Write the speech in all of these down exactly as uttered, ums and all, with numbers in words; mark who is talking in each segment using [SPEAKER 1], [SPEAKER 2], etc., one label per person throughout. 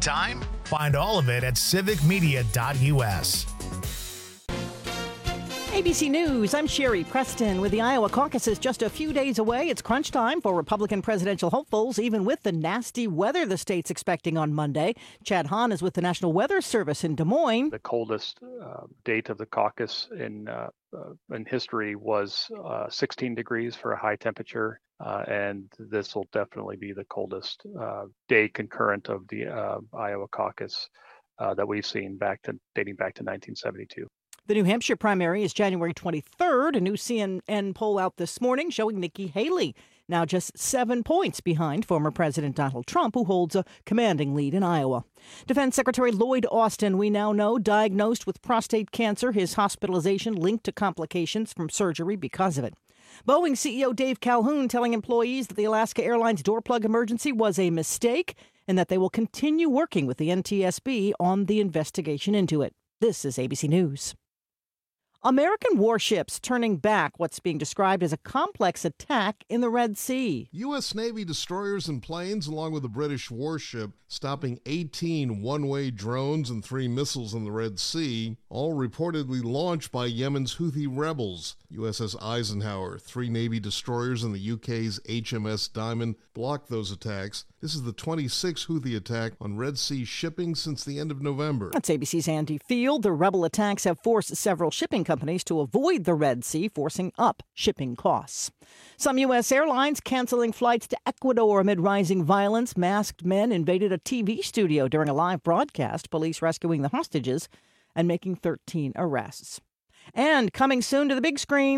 [SPEAKER 1] time? Find all of it at civic media dot u s.
[SPEAKER 2] A B C News, I'm Sherry Preston. With the Iowa caucuses just a few days away, it's crunch time for Republican presidential hopefuls, even with the nasty weather the state's expecting on Monday. Chad Hahn is with the National Weather Service in Des Moines.
[SPEAKER 3] The coldest uh, date of the caucus in uh, uh, in history was uh, sixteen degrees for a high temperature, uh, and this will definitely be the coldest uh, day concurrent of the uh, Iowa caucus uh, that we've seen back to dating back to nineteen seventy-two.
[SPEAKER 2] The New Hampshire primary is January twenty-third. A new C N N poll out this morning showing Nikki Haley now just seven points behind former President Donald Trump, who holds a commanding lead in Iowa. Defense Secretary Lloyd Austin, we now know, diagnosed with prostate cancer, his hospitalization linked to complications from surgery because of it. Boeing C E O Dave Calhoun telling employees that the Alaska Airlines door plug emergency was a mistake and that they will continue working with the N T S B on the investigation into it. This is A B C News. American warships turning back what's being described as a complex attack in the Red Sea.
[SPEAKER 4] U S. Navy destroyers and planes, along with a British warship, stopping eighteen one-way drones and three missiles in the Red Sea, all reportedly launched by Yemen's Houthi rebels. U S S Eisenhower, three Navy destroyers and the U K's H M S Diamond blocked those attacks. This is the twenty-sixth Houthi attack on Red Sea shipping since the end of November.
[SPEAKER 2] That's A B C's Andy Field. The rebel attacks have forced several shipping companies to avoid the Red Sea, forcing up shipping costs. Some U S airlines canceling flights to Ecuador amid rising violence. Masked men invaded a T V studio during a live broadcast, police rescuing the hostages and making thirteen arrests. And coming soon to the big screen,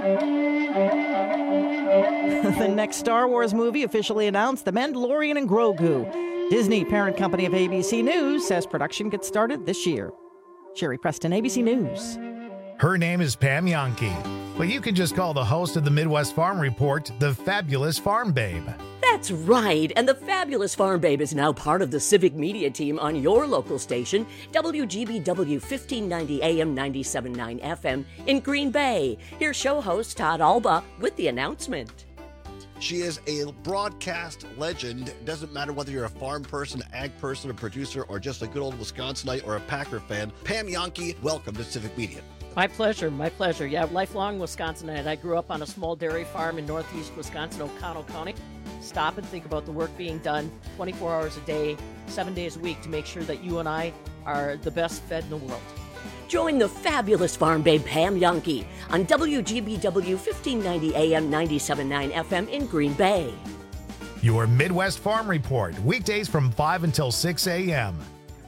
[SPEAKER 2] the next Star Wars movie officially announced, The Mandalorian and Grogu. Disney, parent company of A B C News, says production gets started this year. Sherry Preston, A B C News.
[SPEAKER 1] Her name is Pam Jahnke, but you can just call the host of the Midwest Farm Report the Fabulous Farm Babe.
[SPEAKER 5] That's right, and the Fabulous Farm Babe is now part of the Civic Media team on your local station, W G B W fifteen ninety A M ninety-seven point nine F M in Green Bay. Here's show host Todd Alba with the announcement.
[SPEAKER 6] She is a broadcast legend. Doesn't matter whether you're a farm person, ag person, a producer, or just a good old Wisconsinite or a Packer fan. Pam Jahnke, welcome to Civic Media.
[SPEAKER 5] My pleasure, my pleasure. Yeah, lifelong Wisconsinite. I grew up on a small dairy farm in northeast Wisconsin, O'Connell County. Stop and think about the work being done twenty-four hours a day, seven days a week to make sure that you and I are the best fed in the world.
[SPEAKER 7] Join the Fabulous Farm Babe Pam Jahnke on W G B W fifteen ninety A M ninety-seven point nine F M in Green Bay.
[SPEAKER 1] Your Midwest Farm Report, weekdays from five until six A M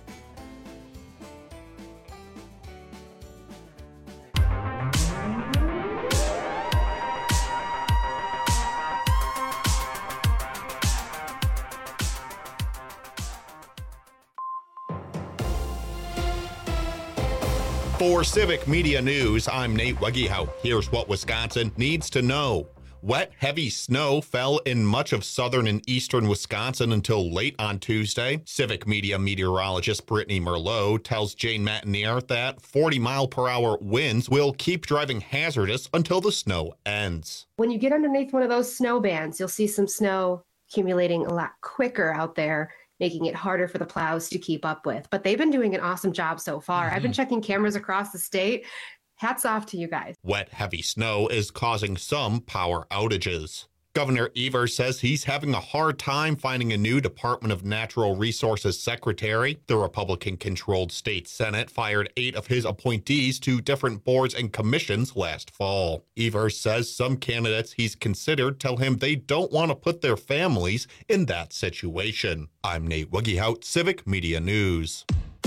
[SPEAKER 8] For Civic Media News, I'm Nate Wegehout. Here's what Wisconsin needs to know. Wet, heavy snow fell in much of southern and eastern Wisconsin until late on Tuesday. Civic Media meteorologist Brittany Merlot tells Jane Matinier that forty mile per hour winds will keep driving hazardous until the snow ends.
[SPEAKER 9] When you get underneath one of those snow bands, you'll see some snow accumulating a lot quicker out there, making it harder for the plows to keep up with. But they've been doing an awesome job so far. Mm-hmm. I've been checking cameras across the state. Hats off to you guys.
[SPEAKER 8] Wet, heavy snow is causing some power outages. Governor Evers says he's having a hard time finding a new Department of Natural Resources secretary. The Republican-controlled state Senate fired eight of his appointees to different boards and commissions last fall. Evers says some candidates he's considered tell him they don't want to put their families in that situation. I'm Nate Wegehout, Civic Media News.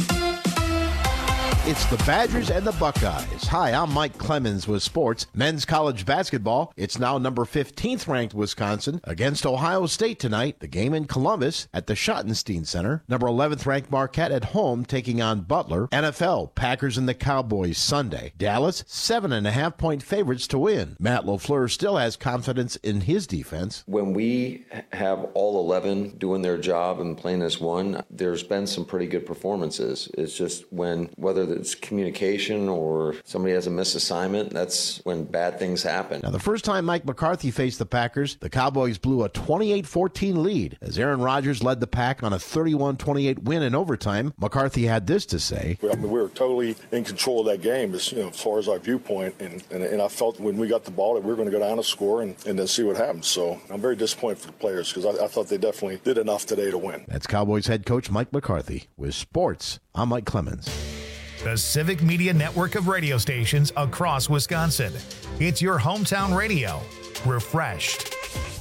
[SPEAKER 10] It's the Badgers and the Buckeyes. Hi, I'm Mike Clemens with sports. Men's college basketball. It's now number fifteenth ranked Wisconsin against Ohio State tonight. The game in Columbus at the Schottenstein Center. Number eleventh ranked Marquette at home taking on Butler. N F L, Packers and the Cowboys Sunday. Dallas, seven and a half point favorites to win. Matt LaFleur still has confidence in his defense.
[SPEAKER 11] When we have all eleven doing their job and playing as one, there's been some pretty good performances. It's just when, whether whether it's communication or somebody has a misassignment, that's when bad things happen.
[SPEAKER 10] Now, the first time Mike McCarthy faced the Packers, the Cowboys blew a twenty-eight fourteen lead as Aaron Rodgers led the Pack on a thirty-one twenty-eight win in overtime. McCarthy had this to say.
[SPEAKER 12] I mean, we were totally in control of that game as, you know, as far as our viewpoint, and, and, and I felt when we got the ball that we were going to go down and score and, and then see what happens. So I'm very disappointed for the players because I, I thought they definitely did enough today to win.
[SPEAKER 10] That's Cowboys head coach Mike McCarthy. With sports, I'm Mike Clemens.
[SPEAKER 1] The Civic Media network of radio stations across Wisconsin. It's your hometown radio. Refreshed.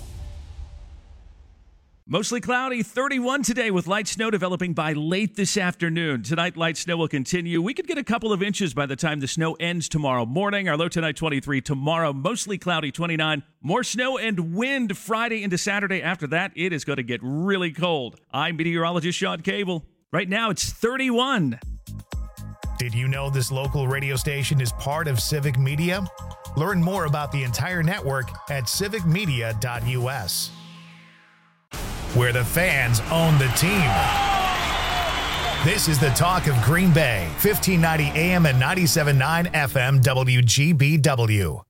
[SPEAKER 13] Mostly cloudy, thirty-one today with light snow developing by late this afternoon. Tonight, light snow will continue. We could get a couple of inches by the time the snow ends tomorrow morning. Our low tonight, twenty-three. Tomorrow, mostly cloudy, twenty-nine. More snow and wind Friday into Saturday. After that, it is going to get really cold. I'm meteorologist Sean Cable. Right now, it's thirty-one.
[SPEAKER 1] Did you know this local radio station is part of Civic Media? Learn more about the entire network at civic media dot u s. Where the fans own the team. This is the talk of Green Bay, fifteen ninety A M and ninety-seven point nine F M W G B W.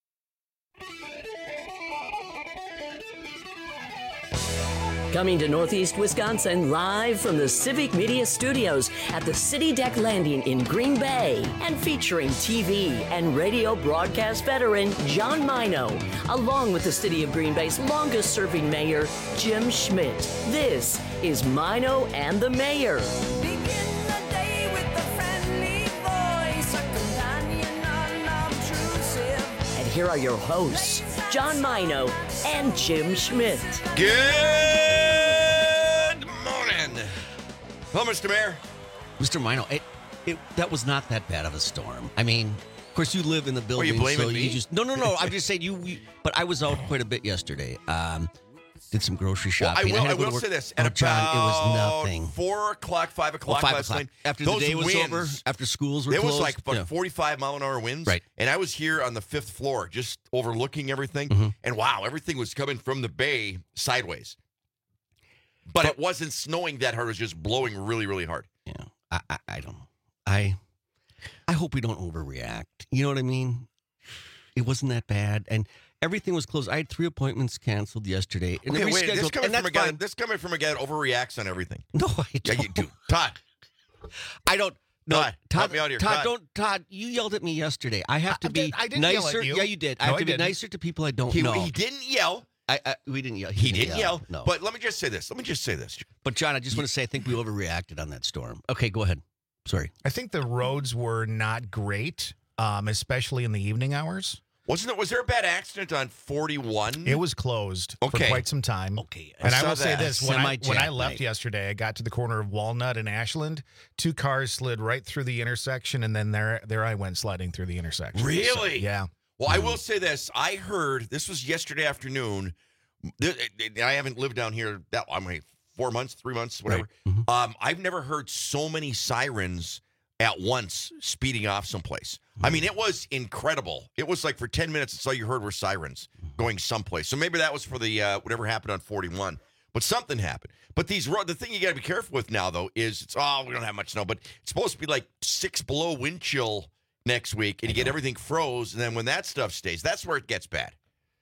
[SPEAKER 7] Coming to Northeast Wisconsin live from the Civic Media Studios at the City Deck Landing in Green Bay and featuring T V and radio broadcast veteran John Mino, along with the City of Green Bay's longest serving mayor, Jim Schmidt. This is Mino and the Mayor.
[SPEAKER 14] Begin the day with a friendly voice, a companion unobtrusive.
[SPEAKER 7] And here are your hosts, John Mino and Jim Schmidt.
[SPEAKER 15] Good morning. Hello, Mister Mayor.
[SPEAKER 16] Mister Mino, it, it, that was not that bad of a storm. I mean, of course, you live in the building.
[SPEAKER 15] Are you blaming
[SPEAKER 16] so
[SPEAKER 15] me?
[SPEAKER 16] You just, no, no, no. I'm just saying you, you. But I was out quite a bit yesterday. Um, did some grocery shopping.
[SPEAKER 15] Well, I will,
[SPEAKER 16] I,
[SPEAKER 15] I will say this. At
[SPEAKER 16] oh, John,
[SPEAKER 15] about
[SPEAKER 16] it was nothing.
[SPEAKER 15] Four o'clock, five o'clock
[SPEAKER 16] well, five
[SPEAKER 15] last
[SPEAKER 16] o'clock.
[SPEAKER 15] night.
[SPEAKER 16] After
[SPEAKER 15] those
[SPEAKER 16] the day was
[SPEAKER 15] winds,
[SPEAKER 16] over, after schools were
[SPEAKER 15] it
[SPEAKER 16] closed.
[SPEAKER 15] was like about
[SPEAKER 16] yeah.
[SPEAKER 15] forty-five mile an hour winds.
[SPEAKER 16] Right.
[SPEAKER 15] And I was here on the fifth floor, just overlooking everything.
[SPEAKER 16] Mm-hmm.
[SPEAKER 15] And wow, everything was coming from the bay sideways. But, but it wasn't snowing that hard. It was just blowing really, really hard.
[SPEAKER 16] Yeah. I, I, I don't know. I, I hope we don't overreact. You know what I mean? It wasn't that bad. And everything was closed. I had three appointments canceled yesterday. And
[SPEAKER 15] okay, wait, this coming,
[SPEAKER 16] and
[SPEAKER 15] from a guy, this coming from a guy that overreacts on everything.
[SPEAKER 16] No, I don't.
[SPEAKER 15] Yeah, you do. Todd.
[SPEAKER 16] I don't. No,
[SPEAKER 15] Todd,
[SPEAKER 16] Todd,
[SPEAKER 15] help me out here.
[SPEAKER 16] Todd,
[SPEAKER 15] Todd,
[SPEAKER 16] don't. Todd, you yelled at me yesterday. I have to
[SPEAKER 1] I
[SPEAKER 16] be
[SPEAKER 1] did, I didn't
[SPEAKER 16] nicer.
[SPEAKER 1] yell at you.
[SPEAKER 16] Yeah, you did. I
[SPEAKER 1] No,
[SPEAKER 16] have to
[SPEAKER 1] I
[SPEAKER 16] be
[SPEAKER 1] didn't.
[SPEAKER 16] nicer to people I don't
[SPEAKER 15] he,
[SPEAKER 16] know.
[SPEAKER 15] he didn't yell.
[SPEAKER 16] I, I, we didn't yell.
[SPEAKER 15] He, he didn't yell.
[SPEAKER 16] No.
[SPEAKER 15] But let me just say this. Let me just say this.
[SPEAKER 16] But John, I just want to say I think we overreacted on that storm. Okay, go ahead. Sorry.
[SPEAKER 1] I think the roads were not great, um, especially in the evening hours.
[SPEAKER 15] Wasn't it? Was there a bad accident on forty-one?
[SPEAKER 1] It was closed
[SPEAKER 15] Okay.
[SPEAKER 1] for quite some time.
[SPEAKER 16] Okay.
[SPEAKER 1] And I,
[SPEAKER 15] saw
[SPEAKER 1] will say
[SPEAKER 15] that.
[SPEAKER 1] this: when I, when I
[SPEAKER 16] Semi-jack
[SPEAKER 1] left
[SPEAKER 16] night.
[SPEAKER 1] yesterday, I got to the corner of Walnut and Ashland. Two cars slid right through the intersection, and then there, there I went sliding through the intersection. So,
[SPEAKER 15] Really?
[SPEAKER 1] yeah.
[SPEAKER 15] Well, I will say this. I heard this was yesterday afternoon. Th- I haven't lived down here that I mean, four months, three months, whatever.
[SPEAKER 16] Mhm.
[SPEAKER 15] Um, I've never heard so many sirens at once speeding off someplace. I mean, it was incredible. It was like for ten minutes, that's all you heard were sirens going someplace. So maybe that was for the uh, whatever happened on forty-one. But something happened. But these road, the thing you got to be careful with now, though, is it's oh we don't have much snow, but it's supposed to be like six below wind chill next week, and you get everything froze. And then when that stuff stays, that's where it gets bad.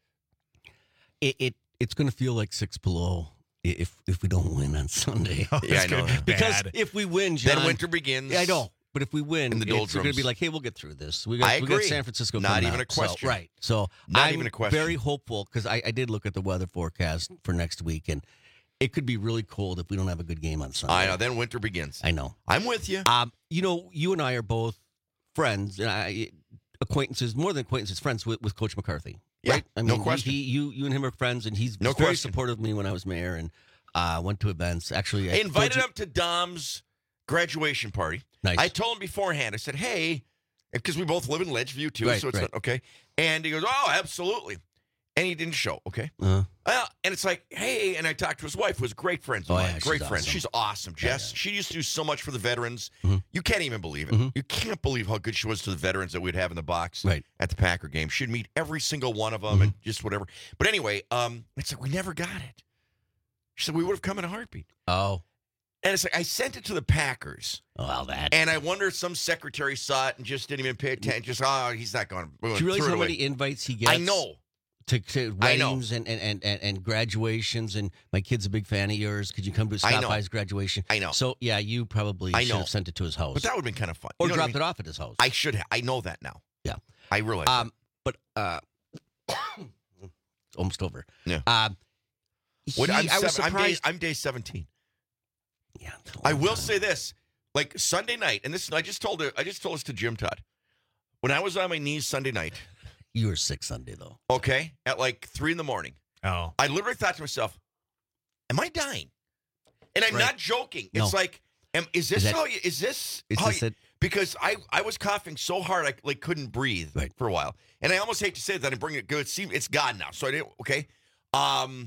[SPEAKER 16] It, it it's going to feel like six below if if we don't win on Sunday.
[SPEAKER 1] Oh,
[SPEAKER 15] Yeah,
[SPEAKER 1] it's
[SPEAKER 15] I know.
[SPEAKER 1] gonna be
[SPEAKER 16] Because
[SPEAKER 1] bad.
[SPEAKER 16] if we win, John,
[SPEAKER 15] Then winter begins.
[SPEAKER 16] Yeah, I know. But if we win,
[SPEAKER 15] In the
[SPEAKER 16] it's going to
[SPEAKER 15] doldrums.
[SPEAKER 16] be like, hey, we'll get through this. We got,
[SPEAKER 15] I
[SPEAKER 16] we got
[SPEAKER 15] agree.
[SPEAKER 16] San Francisco
[SPEAKER 15] Not
[SPEAKER 16] coming
[SPEAKER 15] even
[SPEAKER 16] out.
[SPEAKER 15] a question.
[SPEAKER 16] So, right. So
[SPEAKER 15] Not
[SPEAKER 16] I'm
[SPEAKER 15] even a question.
[SPEAKER 16] very hopeful because I, I did look at the weather forecast for next week, and it could be really cold if we don't have a good game on Sunday.
[SPEAKER 15] I know. Then winter begins.
[SPEAKER 16] I know.
[SPEAKER 15] I'm with you.
[SPEAKER 16] Um, you know, you and I are both friends, and I, acquaintances, more than acquaintances, friends with, with Coach McCarthy.
[SPEAKER 15] Yeah,
[SPEAKER 16] Right? I
[SPEAKER 15] no
[SPEAKER 16] mean,
[SPEAKER 15] question.
[SPEAKER 16] He, you, you and him are friends, and he's
[SPEAKER 15] No
[SPEAKER 16] very
[SPEAKER 15] question.
[SPEAKER 16] supportive of me when I was mayor, and uh, went to events. Actually,
[SPEAKER 15] I invited
[SPEAKER 16] told
[SPEAKER 15] him to Dom's graduation party.
[SPEAKER 16] Nice.
[SPEAKER 15] I told him beforehand. I said, "Hey," because we both live in Ledgeview too,
[SPEAKER 16] Right,
[SPEAKER 15] so it's
[SPEAKER 16] right.
[SPEAKER 15] not, okay. And he goes, "Oh, absolutely," and he didn't show. Okay.
[SPEAKER 16] you- uh,
[SPEAKER 15] Well, and it's like, hey, and I talked to his wife, who was great friends of
[SPEAKER 16] Oh,
[SPEAKER 15] mine.
[SPEAKER 16] yeah, she's
[SPEAKER 15] great friend.
[SPEAKER 16] awesome.
[SPEAKER 15] She's awesome, Jess.
[SPEAKER 16] Yeah,
[SPEAKER 15] She used to do so much for the veterans.
[SPEAKER 16] Mhm.
[SPEAKER 15] You can't even believe it.
[SPEAKER 16] Mhm.
[SPEAKER 15] You can't believe how good she was to the veterans that we'd have in the box
[SPEAKER 16] Right.
[SPEAKER 15] at the Packer game. She'd meet every single one of them and just whatever. But anyway, um, it's like we never got it. She said we would have come in a heartbeat.
[SPEAKER 16] oh,
[SPEAKER 15] And it's like, I sent it to the Packers.
[SPEAKER 16] Well, that.
[SPEAKER 15] And I wonder if some secretary saw it and just didn't even pay attention. Just, oh, he's not going to.
[SPEAKER 16] Do you realize how many invites he gets?
[SPEAKER 15] I know.
[SPEAKER 16] To, to
[SPEAKER 15] I know.
[SPEAKER 16] weddings and, and, and, and, and graduations, and my kid's a big fan of yours. Could you come to
[SPEAKER 15] I
[SPEAKER 16] stop
[SPEAKER 15] know.
[SPEAKER 16] by his graduation?
[SPEAKER 15] I know.
[SPEAKER 16] So, yeah, you probably
[SPEAKER 15] I
[SPEAKER 16] should
[SPEAKER 15] know.
[SPEAKER 16] have sent it to his house.
[SPEAKER 15] But that would have been kind of fun.
[SPEAKER 16] Or
[SPEAKER 15] You know what I
[SPEAKER 16] dropped
[SPEAKER 15] mean?
[SPEAKER 16] it off at his house.
[SPEAKER 15] I should have. I know that now.
[SPEAKER 16] Yeah.
[SPEAKER 15] I realize
[SPEAKER 16] Um, But, uh, it's almost over.
[SPEAKER 15] Yeah.
[SPEAKER 16] Um,
[SPEAKER 15] What,
[SPEAKER 16] he-
[SPEAKER 15] I'm,
[SPEAKER 16] I was
[SPEAKER 15] seven, I'm, day,
[SPEAKER 16] surprised.
[SPEAKER 15] I'm day seventeen.
[SPEAKER 16] Yeah.
[SPEAKER 15] I will say this. Like Sunday night, and this I just told it, I just told this to Jim Todd. When I was on my knees Sunday night,
[SPEAKER 16] You were sick Sunday, though.
[SPEAKER 15] okay, at like three in the morning,
[SPEAKER 1] Oh.
[SPEAKER 15] I literally thought to myself, am I dying? And I'm
[SPEAKER 16] Right.
[SPEAKER 15] not joking.
[SPEAKER 16] No.
[SPEAKER 15] It's like, am, is this
[SPEAKER 16] Is that-
[SPEAKER 15] how you, is this
[SPEAKER 16] Is
[SPEAKER 15] how
[SPEAKER 16] this
[SPEAKER 15] you,
[SPEAKER 16] it?
[SPEAKER 15] because I, I was coughing so hard I like couldn't breathe
[SPEAKER 16] Right.
[SPEAKER 15] for a while. And I almost hate to say that I bring it good. See, it's gone now. So I didn't, okay. Um,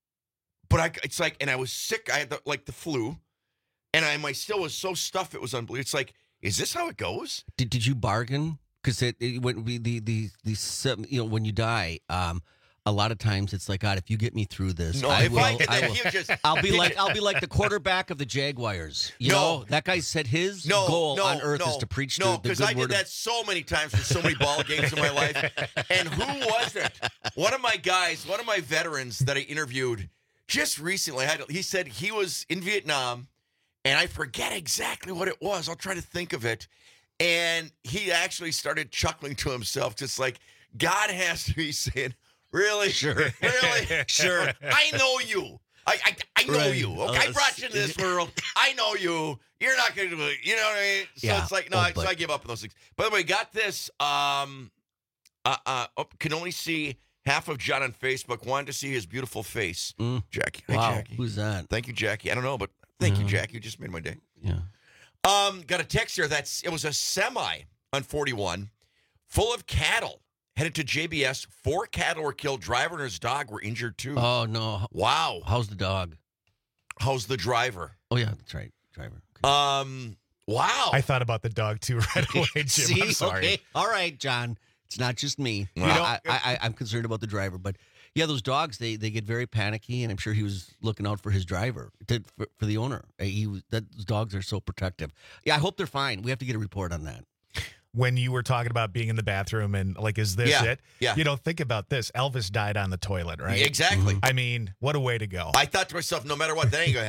[SPEAKER 15] but I, it's like, and I was sick. I had the, like the flu. And I, my still was so stuffed, it was unbelievable. It's like, is this how it goes?
[SPEAKER 16] Did Did you bargain? Because it, it when we the the the seven, you know when you die, um, a lot of times it's like, God, if you get me through this,
[SPEAKER 15] No,
[SPEAKER 16] I
[SPEAKER 15] if
[SPEAKER 16] will.
[SPEAKER 15] I-
[SPEAKER 16] I will
[SPEAKER 15] he just-
[SPEAKER 16] I'll be
[SPEAKER 15] he
[SPEAKER 16] like
[SPEAKER 15] just-
[SPEAKER 16] I'll be like the quarterback of the Jaguars. You
[SPEAKER 15] No.
[SPEAKER 16] know that guy said his
[SPEAKER 15] No,
[SPEAKER 16] goal
[SPEAKER 15] no,
[SPEAKER 16] on earth
[SPEAKER 15] no,
[SPEAKER 16] is to preach
[SPEAKER 15] no,
[SPEAKER 16] the, the
[SPEAKER 15] because
[SPEAKER 16] good
[SPEAKER 15] I did
[SPEAKER 16] word. of-
[SPEAKER 15] that so many times for so many ball games in my life. And who was it? One of my guys, one of my veterans that I interviewed just recently, had he said he was in Vietnam, and I forget exactly what it was. I'll try to think of it. And he actually started chuckling to himself, just like, God has to be saying, really?
[SPEAKER 16] Sure.
[SPEAKER 15] Really?
[SPEAKER 16] Sure.
[SPEAKER 15] I know you. I I, I know
[SPEAKER 16] Right.
[SPEAKER 15] you. Okay, I
[SPEAKER 16] Uh,
[SPEAKER 15] brought you into this world. I know you. You're not going to do it. You know what I mean? So
[SPEAKER 16] Yeah.
[SPEAKER 15] it's like, no,
[SPEAKER 16] Oh,
[SPEAKER 15] I, so
[SPEAKER 16] but-
[SPEAKER 15] I give up on those things. By the way, got this. Um, uh, uh, oh, can only see half of John on Facebook. Wanted to see his beautiful face.
[SPEAKER 16] Mm.
[SPEAKER 15] Jackie. Hi,
[SPEAKER 16] Wow,
[SPEAKER 15] Jackie.
[SPEAKER 16] who's that?
[SPEAKER 15] Thank you, Jackie. I don't know, but thank you,
[SPEAKER 16] Yeah.
[SPEAKER 15] Jackie. You just made my day.
[SPEAKER 16] Yeah.
[SPEAKER 15] Um, got a text here that's it was a semi on forty-one full of cattle headed to J B S. Four cattle were killed. Driver and his dog were injured too.
[SPEAKER 16] Oh no!
[SPEAKER 15] Wow.
[SPEAKER 16] How's the dog?
[SPEAKER 15] How's the driver?
[SPEAKER 16] Oh yeah, that's right, driver.
[SPEAKER 15] Um. Wow.
[SPEAKER 1] I thought about the dog too right away, Jim.
[SPEAKER 16] See,
[SPEAKER 1] I'm sorry.
[SPEAKER 16] okay, all right, John. It's not just me.
[SPEAKER 15] You
[SPEAKER 16] You know,
[SPEAKER 15] know-
[SPEAKER 16] I, I, I'm concerned about the driver, but yeah, those dogs they, they get very panicky, and I'm sure he was looking out for his driver, to, for, for the owner. Uh, He was, that those dogs are so protective. Yeah, I hope they're fine. We have to get a report on that.
[SPEAKER 1] When you were talking about being in the bathroom and like, is this
[SPEAKER 15] Yeah,
[SPEAKER 1] it?
[SPEAKER 15] yeah.
[SPEAKER 1] You know, think about this. Elvis died on the toilet, right?
[SPEAKER 15] Exactly.
[SPEAKER 1] I mean, what a way to go.
[SPEAKER 15] I thought to myself, no matter what, that ain't gonna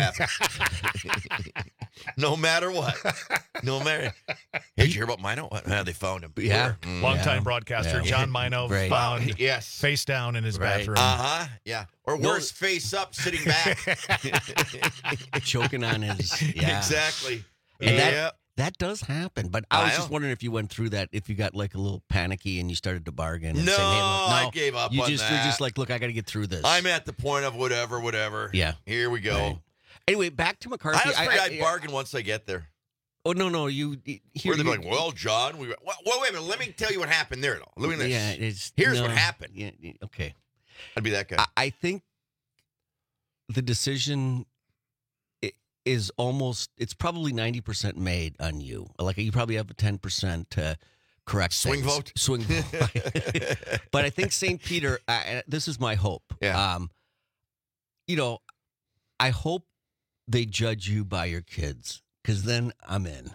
[SPEAKER 15] happen. No matter what. No matter. Hey, did you hear about Mino? What? Ah, they found him.
[SPEAKER 16] Yeah.
[SPEAKER 15] Mm.
[SPEAKER 1] Longtime
[SPEAKER 16] Yeah.
[SPEAKER 1] broadcaster
[SPEAKER 16] Yeah.
[SPEAKER 1] John Mino
[SPEAKER 16] Right.
[SPEAKER 1] found
[SPEAKER 15] Yes.
[SPEAKER 1] face down in his
[SPEAKER 16] Right.
[SPEAKER 1] bathroom.
[SPEAKER 15] Uh huh. Yeah. Or
[SPEAKER 16] No.
[SPEAKER 15] worse, face up, sitting back.
[SPEAKER 16] Choking on his yeah.
[SPEAKER 15] Exactly.
[SPEAKER 16] And that-
[SPEAKER 15] yeah.
[SPEAKER 16] That does happen, but I was
[SPEAKER 15] I
[SPEAKER 16] just
[SPEAKER 15] know.
[SPEAKER 16] wondering if you went through that, if you got like a little panicky and you started to bargain. And
[SPEAKER 15] No,
[SPEAKER 16] saying, hey, look, no,
[SPEAKER 15] I gave up
[SPEAKER 16] You
[SPEAKER 15] on
[SPEAKER 16] just,
[SPEAKER 15] that.
[SPEAKER 16] You're just like, look, I got to get through this.
[SPEAKER 15] I'm at the point of whatever, whatever.
[SPEAKER 16] Yeah.
[SPEAKER 15] Here we go.
[SPEAKER 16] Right. Anyway, back to
[SPEAKER 15] I
[SPEAKER 16] McCarthy.
[SPEAKER 15] always figure I, bargain once I get there.
[SPEAKER 16] Oh no, no, you. Here,
[SPEAKER 15] Where they're
[SPEAKER 16] you-
[SPEAKER 15] like, well, John, we. Well, well, wait a minute. Let me tell you what happened there. Though. Look at this.
[SPEAKER 16] Yeah, it's,
[SPEAKER 15] Here's
[SPEAKER 16] no,
[SPEAKER 15] what happened.
[SPEAKER 16] Yeah, yeah, okay.
[SPEAKER 15] I'd be that guy.
[SPEAKER 16] I, I think the decision i- is almost. It's probably ninety percent made on you. Like you probably have a ten percent to correct
[SPEAKER 15] Swing
[SPEAKER 16] things.
[SPEAKER 15] vote?
[SPEAKER 16] Swing vote. But I think Saint Peter. Uh, and this is my hope.
[SPEAKER 15] Yeah.
[SPEAKER 16] Um, you know, I hope they judge you by your kids, because then I'm in.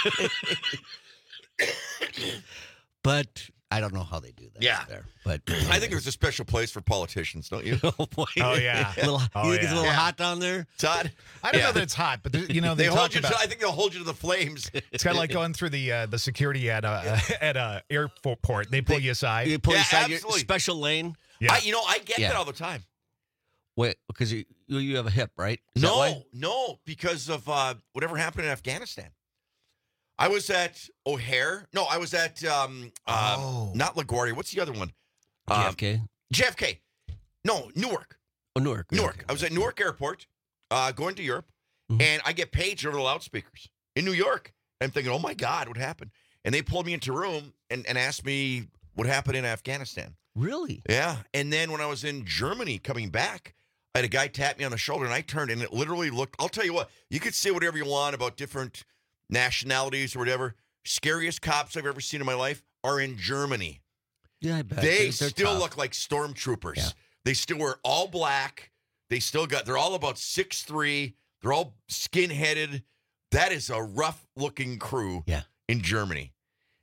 [SPEAKER 16] But I don't know how they do that.
[SPEAKER 15] Yeah.
[SPEAKER 16] there. But
[SPEAKER 15] I think there's a special place for politicians, don't you?
[SPEAKER 16] oh boy.
[SPEAKER 1] Oh, yeah.
[SPEAKER 16] A little,
[SPEAKER 1] Oh,
[SPEAKER 16] you think it's a
[SPEAKER 1] yeah.
[SPEAKER 16] little
[SPEAKER 15] Yeah.
[SPEAKER 16] hot down there?
[SPEAKER 15] Todd?
[SPEAKER 1] I don't
[SPEAKER 15] Yeah.
[SPEAKER 1] know that it's hot, but there- you know they,
[SPEAKER 15] They
[SPEAKER 1] talk
[SPEAKER 15] hold you
[SPEAKER 1] about.
[SPEAKER 15] to, I think they'll hold you to the flames.
[SPEAKER 1] It's kind of like going through the uh, the security at a at a airport. They pull you aside.
[SPEAKER 16] You pull
[SPEAKER 15] Yeah,
[SPEAKER 16] aside your
[SPEAKER 15] absolutely.
[SPEAKER 16] special lane.
[SPEAKER 1] Yeah.
[SPEAKER 15] I, you know, I get
[SPEAKER 16] Yeah.
[SPEAKER 15] that all the time.
[SPEAKER 16] Wait, because you you have a hip, right? Is that why?
[SPEAKER 15] No, no, because of uh, whatever happened in Afghanistan. I was at O'Hare. No, I was at um, uh,
[SPEAKER 1] Oh.
[SPEAKER 15] not LaGuardia. What's the other one?
[SPEAKER 16] J
[SPEAKER 15] Um,
[SPEAKER 16] F K.
[SPEAKER 15] J F K. No, Newark.
[SPEAKER 16] Oh, Newark.
[SPEAKER 15] Newark.
[SPEAKER 16] Okay.
[SPEAKER 15] I was at Newark Airport, uh, going to Europe,
[SPEAKER 16] Mhm.
[SPEAKER 15] and I get paged over the loudspeakers in New York. I'm thinking, oh my God, what happened? And they pulled me into a room and, and asked me what happened in Afghanistan.
[SPEAKER 16] Really?
[SPEAKER 15] Yeah. And then when I was in Germany coming back, I had a guy tap me on the shoulder, and I turned, and it literally looked, I'll tell you what, you could say whatever you want about different nationalities or whatever. Scariest cops I've ever seen in my life are in Germany.
[SPEAKER 16] Yeah, I bet.
[SPEAKER 15] They
[SPEAKER 16] They're- they're
[SPEAKER 15] still
[SPEAKER 16] tough.
[SPEAKER 15] look like stormtroopers.
[SPEAKER 16] Yeah.
[SPEAKER 15] They still wear all black. They still got, they're all about six three. They're all skin-headed. That is a rough-looking crew
[SPEAKER 16] yeah.
[SPEAKER 15] in Germany.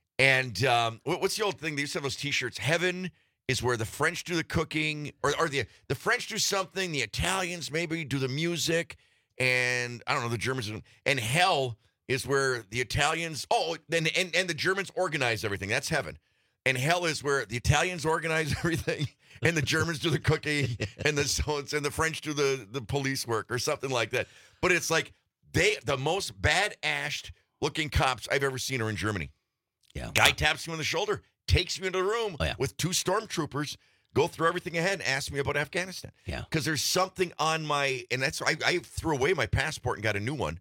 [SPEAKER 15] And um, what, what's the old thing? They used to have those T-shirts. Heaven is where the French do the cooking, or, or the the French do something, the Italians maybe do the music, and I don't know, the Germans. And hell is where the Italians, oh, and, and, and the Germans organize everything. That's heaven. And hell is where the Italians organize everything, and the Germans do the cooking, and the so and the French do the, the police work, or something like that. But it's like they the most bad-ashed looking cops I've ever seen are in Germany.
[SPEAKER 16] Yeah.
[SPEAKER 15] Guy taps me on the shoulder, takes me into the room
[SPEAKER 16] oh, yeah.
[SPEAKER 15] with two stormtroopers, go through everything ahead, and ask me about Afghanistan.
[SPEAKER 16] Yeah.
[SPEAKER 15] Because there's something on my, and that's I, I threw away my passport and got a new one,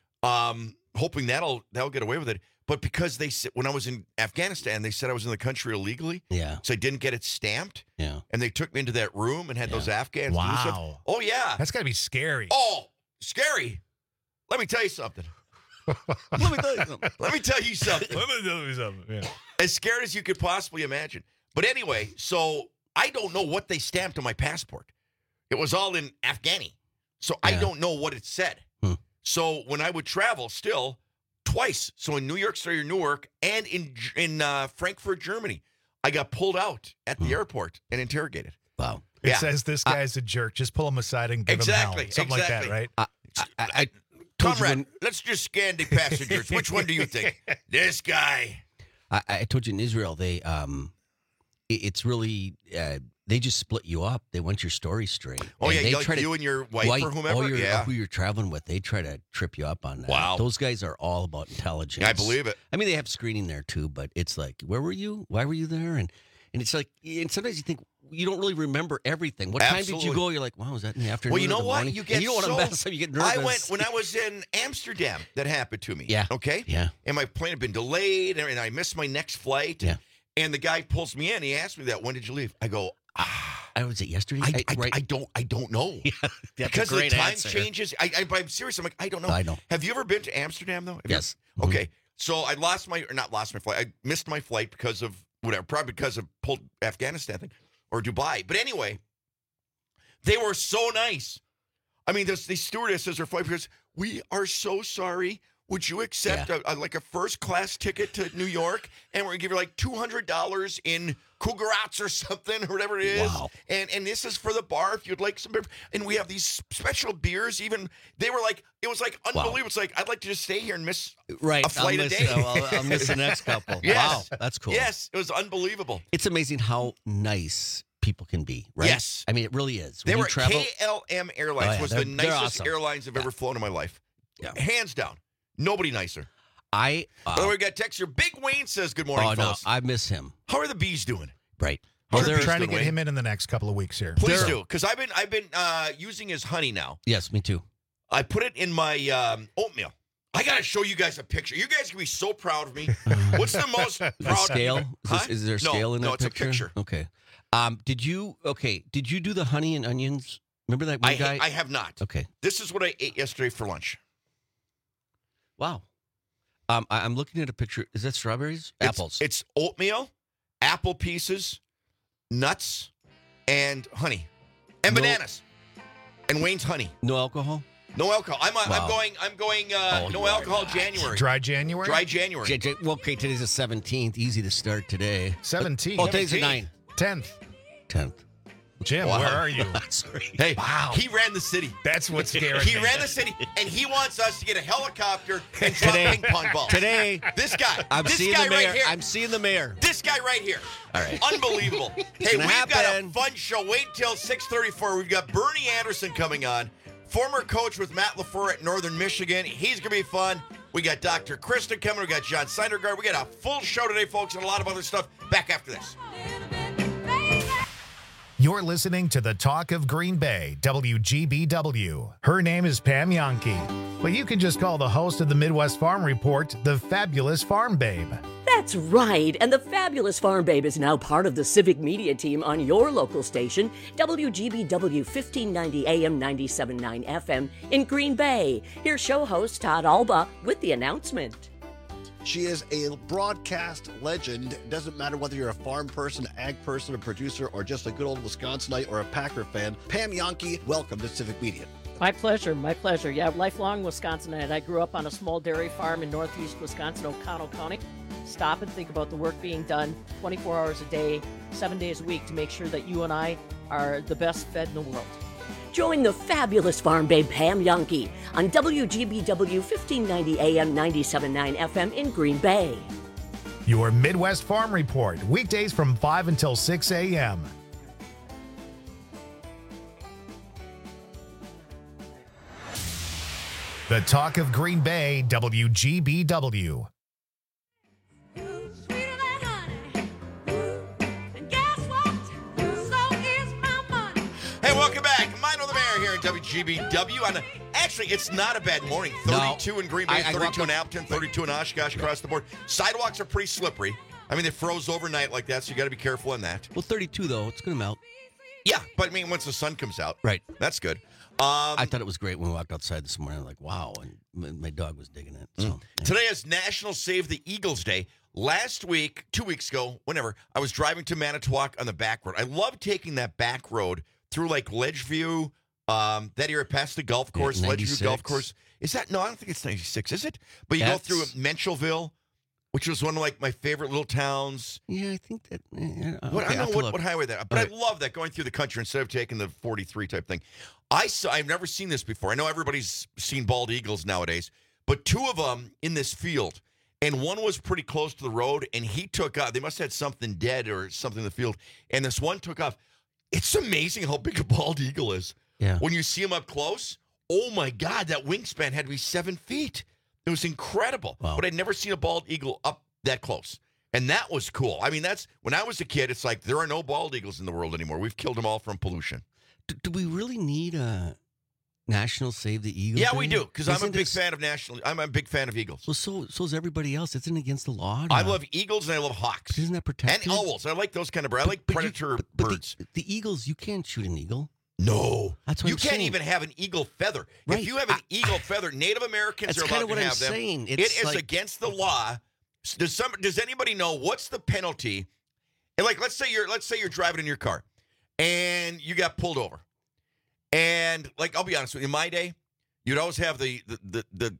[SPEAKER 15] um, hoping that'll that'll get away with it. But because they said when I was in Afghanistan, they said I was in the country illegally.
[SPEAKER 16] Yeah.
[SPEAKER 15] So I didn't get it stamped.
[SPEAKER 16] Yeah.
[SPEAKER 15] And they took me into that room and had
[SPEAKER 16] yeah.
[SPEAKER 15] those Afghans
[SPEAKER 1] wow.
[SPEAKER 15] do stuff. Oh yeah.
[SPEAKER 1] That's gotta be scary.
[SPEAKER 15] Oh, scary. Let me tell you something. Let me tell you something. Let me tell you something.
[SPEAKER 1] Let me tell you something. Yeah.
[SPEAKER 15] As scared as you could possibly imagine. But anyway, so I don't know what they stamped on my passport. It was all in Afghani. So yeah. I don't know what it said.
[SPEAKER 16] Hmm.
[SPEAKER 15] So when I would travel still twice, so in New York City or Newark and in in uh, Frankfurt, Germany, I got pulled out at the hmm. airport and interrogated.
[SPEAKER 16] Wow.
[SPEAKER 1] It
[SPEAKER 15] yeah.
[SPEAKER 1] says this guy's uh, a jerk. Just pull him aside and give
[SPEAKER 15] exactly,
[SPEAKER 1] him hell. Something
[SPEAKER 15] exactly.
[SPEAKER 1] like that, right?
[SPEAKER 16] I, I, I
[SPEAKER 15] Comrade,
[SPEAKER 16] when,
[SPEAKER 15] let's just scan the passengers. Which one do you think? This guy.
[SPEAKER 16] I, I told you in Israel, they um, it, it's really uh, they just split you up. They want your story straight.
[SPEAKER 15] Oh
[SPEAKER 16] and
[SPEAKER 15] yeah,
[SPEAKER 16] they
[SPEAKER 15] you, like
[SPEAKER 16] try
[SPEAKER 15] you
[SPEAKER 16] to,
[SPEAKER 15] and your wife
[SPEAKER 16] wife,
[SPEAKER 15] or whomever.
[SPEAKER 16] Or your,
[SPEAKER 15] yeah,
[SPEAKER 16] who you're traveling with. They try to trip you up on that.
[SPEAKER 15] Wow,
[SPEAKER 16] those guys are all about intelligence.
[SPEAKER 15] I believe it.
[SPEAKER 16] I mean, they have screening there too, but it's like, where were you? Why were you there? And and it's like, and sometimes you think you don't really remember everything. What
[SPEAKER 15] Absolutely.
[SPEAKER 16] time did you go? You're like, wow, was that in the afternoon?
[SPEAKER 15] Well, you know
[SPEAKER 16] or the
[SPEAKER 15] what?
[SPEAKER 16] morning?
[SPEAKER 15] You get
[SPEAKER 16] and you don't
[SPEAKER 15] so,
[SPEAKER 16] want to mess up. You get nervous.
[SPEAKER 15] I went when I was in Amsterdam. That happened to me.
[SPEAKER 16] Yeah.
[SPEAKER 15] Okay.
[SPEAKER 16] Yeah.
[SPEAKER 15] And my plane had been delayed, and I missed my next flight.
[SPEAKER 16] Yeah.
[SPEAKER 15] And the guy pulls me in. He asked me that. When did you leave? I go. Ah.
[SPEAKER 16] I was it yesterday.
[SPEAKER 15] I, I,
[SPEAKER 16] right.
[SPEAKER 15] I don't. I don't know.
[SPEAKER 16] Yeah,
[SPEAKER 15] because
[SPEAKER 16] a great
[SPEAKER 15] the time
[SPEAKER 16] answer.
[SPEAKER 15] changes. I, I, I'm serious. I'm like, I don't know.
[SPEAKER 16] I know.
[SPEAKER 15] Have you ever been to Amsterdam though? Have
[SPEAKER 16] yes.
[SPEAKER 15] You, okay. So I lost my, or not lost my flight. I missed my flight because of whatever. Probably because of pulled Afghanistan thing or Dubai. But anyway, they were so nice. I mean, this, these stewardesses are flight because we are so sorry. Would you accept
[SPEAKER 16] Yeah.
[SPEAKER 15] a, a, like a first class ticket to New York? And we're gonna give you like two hundred dollars in Kugarats or something or whatever it is.
[SPEAKER 16] Wow.
[SPEAKER 15] And and this is for the bar if you'd like some beer. And we have these special beers. Even they were like, it was like unbelievable.
[SPEAKER 16] Wow.
[SPEAKER 15] It's like I'd like to just stay here and miss
[SPEAKER 16] right.
[SPEAKER 15] a flight
[SPEAKER 16] I'll
[SPEAKER 15] a
[SPEAKER 16] miss,
[SPEAKER 15] day.
[SPEAKER 16] I'll, I'll miss the next couple.
[SPEAKER 15] Yes.
[SPEAKER 16] Wow, that's cool.
[SPEAKER 15] Yes, it was unbelievable.
[SPEAKER 16] It's amazing how nice people can be, right?
[SPEAKER 15] Yes.
[SPEAKER 16] I mean, it really is.
[SPEAKER 15] They
[SPEAKER 16] When
[SPEAKER 15] were
[SPEAKER 16] you travel,
[SPEAKER 15] K L M Airlines
[SPEAKER 16] Oh, yeah,
[SPEAKER 15] was
[SPEAKER 16] they're-
[SPEAKER 15] the
[SPEAKER 16] they're
[SPEAKER 15] nicest
[SPEAKER 16] awesome.
[SPEAKER 15] airlines I've
[SPEAKER 16] Yeah.
[SPEAKER 15] ever flown in my life.
[SPEAKER 16] Yeah.
[SPEAKER 15] Hands down. Nobody nicer.
[SPEAKER 16] I. Uh,
[SPEAKER 15] oh, we got text here. Big Wayne says, "Good morning,
[SPEAKER 16] oh no,
[SPEAKER 15] fellas.
[SPEAKER 16] I miss him.
[SPEAKER 15] How are the bees doing?"
[SPEAKER 16] Right.
[SPEAKER 15] How
[SPEAKER 1] Well,
[SPEAKER 15] are the
[SPEAKER 1] they're
[SPEAKER 15] bees
[SPEAKER 1] trying to
[SPEAKER 15] doing,
[SPEAKER 1] get
[SPEAKER 15] Wayne?
[SPEAKER 1] him in in the next couple of weeks here.
[SPEAKER 15] Please
[SPEAKER 16] They're-
[SPEAKER 15] do, because I've been I've been uh, using his honey now.
[SPEAKER 16] Yes, me too.
[SPEAKER 15] I put it in my um, oatmeal. I got to show you guys a picture. You guys can be so proud of me. What's the most proud?
[SPEAKER 16] A scale? Is,
[SPEAKER 15] Huh?
[SPEAKER 16] this, is there a
[SPEAKER 15] No,
[SPEAKER 16] scale in
[SPEAKER 15] no,
[SPEAKER 16] that
[SPEAKER 15] it's
[SPEAKER 16] picture?
[SPEAKER 15] a picture.
[SPEAKER 16] Okay. Um, did you? Okay. Did you do the honey and onions? Remember that one
[SPEAKER 15] I,
[SPEAKER 16] guy?
[SPEAKER 15] I have not.
[SPEAKER 16] Okay.
[SPEAKER 15] This is what I ate yesterday for lunch.
[SPEAKER 16] Wow. Um, I, I'm looking at a picture. Is that strawberries?
[SPEAKER 15] It's-
[SPEAKER 16] Apples.
[SPEAKER 15] It's oatmeal, apple pieces, nuts, and honey, and
[SPEAKER 16] No-
[SPEAKER 15] bananas, and Wayne's honey.
[SPEAKER 16] No alcohol.
[SPEAKER 15] No alcohol. I'm uh,
[SPEAKER 16] Wow.
[SPEAKER 15] I'm going. I'm going. Uh,
[SPEAKER 16] Oh,
[SPEAKER 15] no
[SPEAKER 16] you are
[SPEAKER 15] alcohol.
[SPEAKER 16] not.
[SPEAKER 15] January.
[SPEAKER 1] Dry January?
[SPEAKER 15] Dry January.
[SPEAKER 16] J- J- well, okay. Today's the seventeenth. Easy to start today.
[SPEAKER 1] seventeen.
[SPEAKER 16] Oh, today's the
[SPEAKER 15] seventeenth.
[SPEAKER 16] ninth.
[SPEAKER 1] tenth.
[SPEAKER 16] Tenth.
[SPEAKER 1] Jim,
[SPEAKER 15] Wow.
[SPEAKER 1] where are you?
[SPEAKER 16] Sorry.
[SPEAKER 15] Hey,
[SPEAKER 1] Wow.
[SPEAKER 15] he ran the city.
[SPEAKER 1] That's what's scaring
[SPEAKER 15] He
[SPEAKER 1] me.
[SPEAKER 15] ran the city, and he wants us to get a helicopter and drop
[SPEAKER 16] Today.
[SPEAKER 15] ping pong balls.
[SPEAKER 16] Today.
[SPEAKER 15] This guy.
[SPEAKER 16] I'm
[SPEAKER 15] this
[SPEAKER 16] seeing
[SPEAKER 15] guy
[SPEAKER 16] the mayor.
[SPEAKER 15] right here.
[SPEAKER 16] I'm seeing the mayor.
[SPEAKER 15] This guy right here.
[SPEAKER 16] All right.
[SPEAKER 15] Unbelievable. hey, we've
[SPEAKER 16] gonna
[SPEAKER 15] got a
[SPEAKER 16] happen.
[SPEAKER 15] fun show. Wait until six thirty-four. We've got Bernie Anderson coming on, former coach with Matt LaFleur at Northern Michigan. He's going to be fun. We got Doctor Kristen coming. We got John Syndergaard. We got a full show today, folks, and a lot of other stuff. Back after this.
[SPEAKER 1] You're listening to the Talk of Green Bay, W G B W. Her name is Pam Yankee, but you can just call the host of the Midwest Farm Report the Fabulous Farm Babe.
[SPEAKER 7] That's right, and the Fabulous Farm Babe is now part of the Civic Media team on your local station, W G B W fifteen ninety A M ninety-seven point nine F M in Green Bay. Here's show host Todd Alba with the announcement.
[SPEAKER 6] She is a broadcast legend. Doesn't matter whether you're a farm person, ag person, a producer, or just a good old Wisconsinite or a Packer fan. Pam Yankee, welcome to Civic Media.
[SPEAKER 5] My pleasure, my pleasure. Yeah, lifelong Wisconsinite. I grew up on a small dairy farm in northeast Wisconsin, O'Connell County. Stop and think about the work being done twenty-four hours a day, seven days a week to make sure that you and I are the best fed in the world.
[SPEAKER 7] Join the fabulous farm babe Pam Yankee on W G B W fifteen ninety A M ninety-seven point nine F M in Green Bay.
[SPEAKER 1] Your Midwest Farm Report, weekdays from five until six a.m. The Talk of Green Bay, W G B W.
[SPEAKER 15] Hey, welcome back. Mino the Mayor here at W G B W. On a, actually, it's not a bad morning. thirty-two
[SPEAKER 16] No.
[SPEAKER 15] in Green Bay,
[SPEAKER 16] I- I
[SPEAKER 15] thirty-two
[SPEAKER 16] walked
[SPEAKER 15] in
[SPEAKER 16] up-
[SPEAKER 15] Appleton, thirty-two in Oshkosh across the board. Sidewalks are pretty slippery. I mean, they froze overnight like that, so you got to be careful on that.
[SPEAKER 16] Well, thirty-two, though. It's going to melt.
[SPEAKER 15] Yeah, but I mean, once the sun comes out,
[SPEAKER 16] Right.
[SPEAKER 15] that's good. Um,
[SPEAKER 16] I thought it was great when we walked outside this morning. Like, wow. And my, my dog was digging it. So, yeah.
[SPEAKER 15] Today is National Save the Eagles Day. Last week, two weeks ago, whenever, I was driving to Manitowoc on the back road. I love taking that back road through like Ledgeview, um, that area past the golf course,
[SPEAKER 16] Yeah,
[SPEAKER 15] Ledgeview
[SPEAKER 16] ninety-six.
[SPEAKER 15] Golf Course. Is that? No, I don't think it's ninety-six, is it? But you go
[SPEAKER 16] That's-
[SPEAKER 15] through Menschelville, which was one of like my favorite little towns.
[SPEAKER 16] Yeah, I think that. Yeah, okay,
[SPEAKER 15] What, I
[SPEAKER 16] I'll
[SPEAKER 15] don't
[SPEAKER 16] have to
[SPEAKER 15] know what,
[SPEAKER 16] look.
[SPEAKER 15] what highway that, but
[SPEAKER 16] All right.
[SPEAKER 15] I love that going through the country instead of taking the forty-three type thing. I saw, I've never seen this before. I know everybody's seen bald eagles nowadays, but two of them in this field, and one was pretty close to the road, and he took off. They must have had something dead or something in the field, and this one took off. It's amazing how big a bald eagle is.
[SPEAKER 16] Yeah.
[SPEAKER 15] When you see him up close, oh my God, that wingspan had to be seven feet. It was incredible.
[SPEAKER 16] Wow.
[SPEAKER 15] But I'd never seen a bald eagle up that close. And that was cool. I mean, that's when I was a kid, it's like there are no bald eagles in the world anymore. We've killed them all from pollution.
[SPEAKER 16] Do, do we really need a National Save the Eagles?
[SPEAKER 15] Yeah, we
[SPEAKER 16] Day?
[SPEAKER 15] do, because I'm a
[SPEAKER 16] Isn't
[SPEAKER 15] big
[SPEAKER 16] this-
[SPEAKER 15] fan of national. I'm a big fan of eagles.
[SPEAKER 16] Well, so so is everybody else. Isn't it against the law?
[SPEAKER 15] I
[SPEAKER 16] No.
[SPEAKER 15] love eagles and I love hawks.
[SPEAKER 16] But isn't that
[SPEAKER 15] And
[SPEAKER 16] protected?
[SPEAKER 15] owls. I like those kind of birds. I like
[SPEAKER 16] But you-
[SPEAKER 15] predator
[SPEAKER 16] but- but the-
[SPEAKER 15] birds.
[SPEAKER 16] The, Eagles, you can't shoot an eagle.
[SPEAKER 15] No.
[SPEAKER 16] That's what
[SPEAKER 15] you
[SPEAKER 16] I'm
[SPEAKER 15] can't
[SPEAKER 16] saying.
[SPEAKER 15] even have an eagle feather.
[SPEAKER 16] Right.
[SPEAKER 15] If you have an eagle feather, Native Americans
[SPEAKER 16] That's
[SPEAKER 15] are
[SPEAKER 16] kinda
[SPEAKER 15] allowed
[SPEAKER 16] what
[SPEAKER 15] to
[SPEAKER 16] I'm
[SPEAKER 15] have them.
[SPEAKER 16] saying.
[SPEAKER 15] It
[SPEAKER 16] It's
[SPEAKER 15] is
[SPEAKER 16] like-
[SPEAKER 15] against the law. Does some does anybody know what's the penalty? And like let's say you're let's say you're driving in your car and you got pulled over. And like I'll be honest with you, in my day, you'd always have the the the the,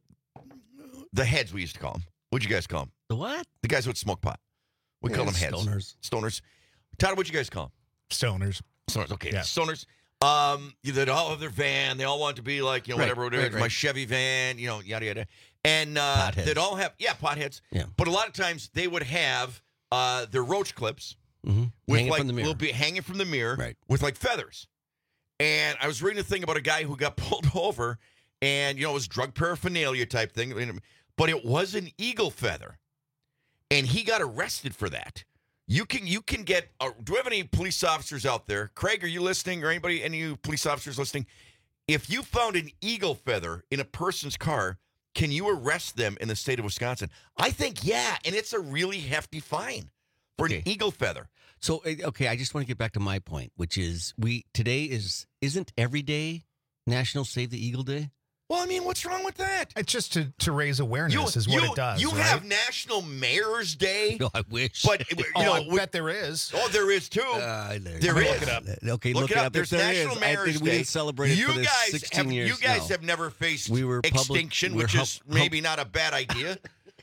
[SPEAKER 15] the heads we used to call them. What'd you guys call them?
[SPEAKER 16] The what?
[SPEAKER 15] The guys who would smoke pot. We
[SPEAKER 16] Yeah,
[SPEAKER 15] call them heads.
[SPEAKER 16] stoners.
[SPEAKER 15] Stoners. Todd, what'd you guys call them?
[SPEAKER 1] Stoners.
[SPEAKER 15] Stoners, okay.
[SPEAKER 1] Yeah.
[SPEAKER 15] Stoners. Um, they all have their van. They all want to be like, you know,
[SPEAKER 16] Right,
[SPEAKER 15] whatever, whatever.
[SPEAKER 16] right, right.
[SPEAKER 15] My Chevy van, you know, yada yada. And uh,
[SPEAKER 16] Potheads.
[SPEAKER 15] they'd all have, yeah, potheads.
[SPEAKER 16] Yeah.
[SPEAKER 15] But a lot of times they would have uh, their roach clips
[SPEAKER 16] Mm-hmm.
[SPEAKER 15] with
[SPEAKER 16] Hanging
[SPEAKER 15] like
[SPEAKER 16] from the mirror.
[SPEAKER 15] little bit hanging from the mirror,
[SPEAKER 16] Right.
[SPEAKER 15] with like feathers. And I was reading a thing about a guy who got pulled over, and you know, it was drug paraphernalia type thing, but it was an eagle feather, and he got arrested for that. You can you can get. Uh, do we have any police officers out there? Craig, are you listening, or anybody, any of you police officers listening? If you found an eagle feather in a person's car, can you arrest them in the state of Wisconsin? I think yeah, and it's a really hefty fine for an
[SPEAKER 16] Okay.
[SPEAKER 15] eagle feather.
[SPEAKER 16] So uh, okay, I just want to get back to my point, which is we today is isn't every day National Save the Eagle Day?
[SPEAKER 15] Well, I mean, what's wrong with that?
[SPEAKER 1] It's just to, to raise awareness is what
[SPEAKER 15] you,
[SPEAKER 1] it does.
[SPEAKER 15] You
[SPEAKER 1] right?
[SPEAKER 15] have National Mayor's Day,
[SPEAKER 16] No, I wish.
[SPEAKER 15] but you
[SPEAKER 1] Oh,
[SPEAKER 15] know,
[SPEAKER 1] I
[SPEAKER 15] we-
[SPEAKER 1] bet there is.
[SPEAKER 15] oh, there is too.
[SPEAKER 16] Uh, there
[SPEAKER 15] There
[SPEAKER 16] you
[SPEAKER 15] is.
[SPEAKER 16] go.
[SPEAKER 15] Look it
[SPEAKER 16] Okay,
[SPEAKER 15] Look
[SPEAKER 16] look,
[SPEAKER 15] it up.
[SPEAKER 16] If
[SPEAKER 15] There's
[SPEAKER 16] there
[SPEAKER 15] National
[SPEAKER 16] is.
[SPEAKER 15] Mayor's
[SPEAKER 16] I, we
[SPEAKER 15] Day.
[SPEAKER 16] didn't celebrate it
[SPEAKER 15] you
[SPEAKER 16] for this
[SPEAKER 15] guys
[SPEAKER 16] sixteen
[SPEAKER 15] have,
[SPEAKER 16] years.
[SPEAKER 15] You guys
[SPEAKER 16] no.
[SPEAKER 15] have never faced
[SPEAKER 16] We were public-
[SPEAKER 15] extinction,
[SPEAKER 16] we're
[SPEAKER 15] which
[SPEAKER 16] hum-
[SPEAKER 15] is
[SPEAKER 16] hum-
[SPEAKER 15] maybe not a bad idea.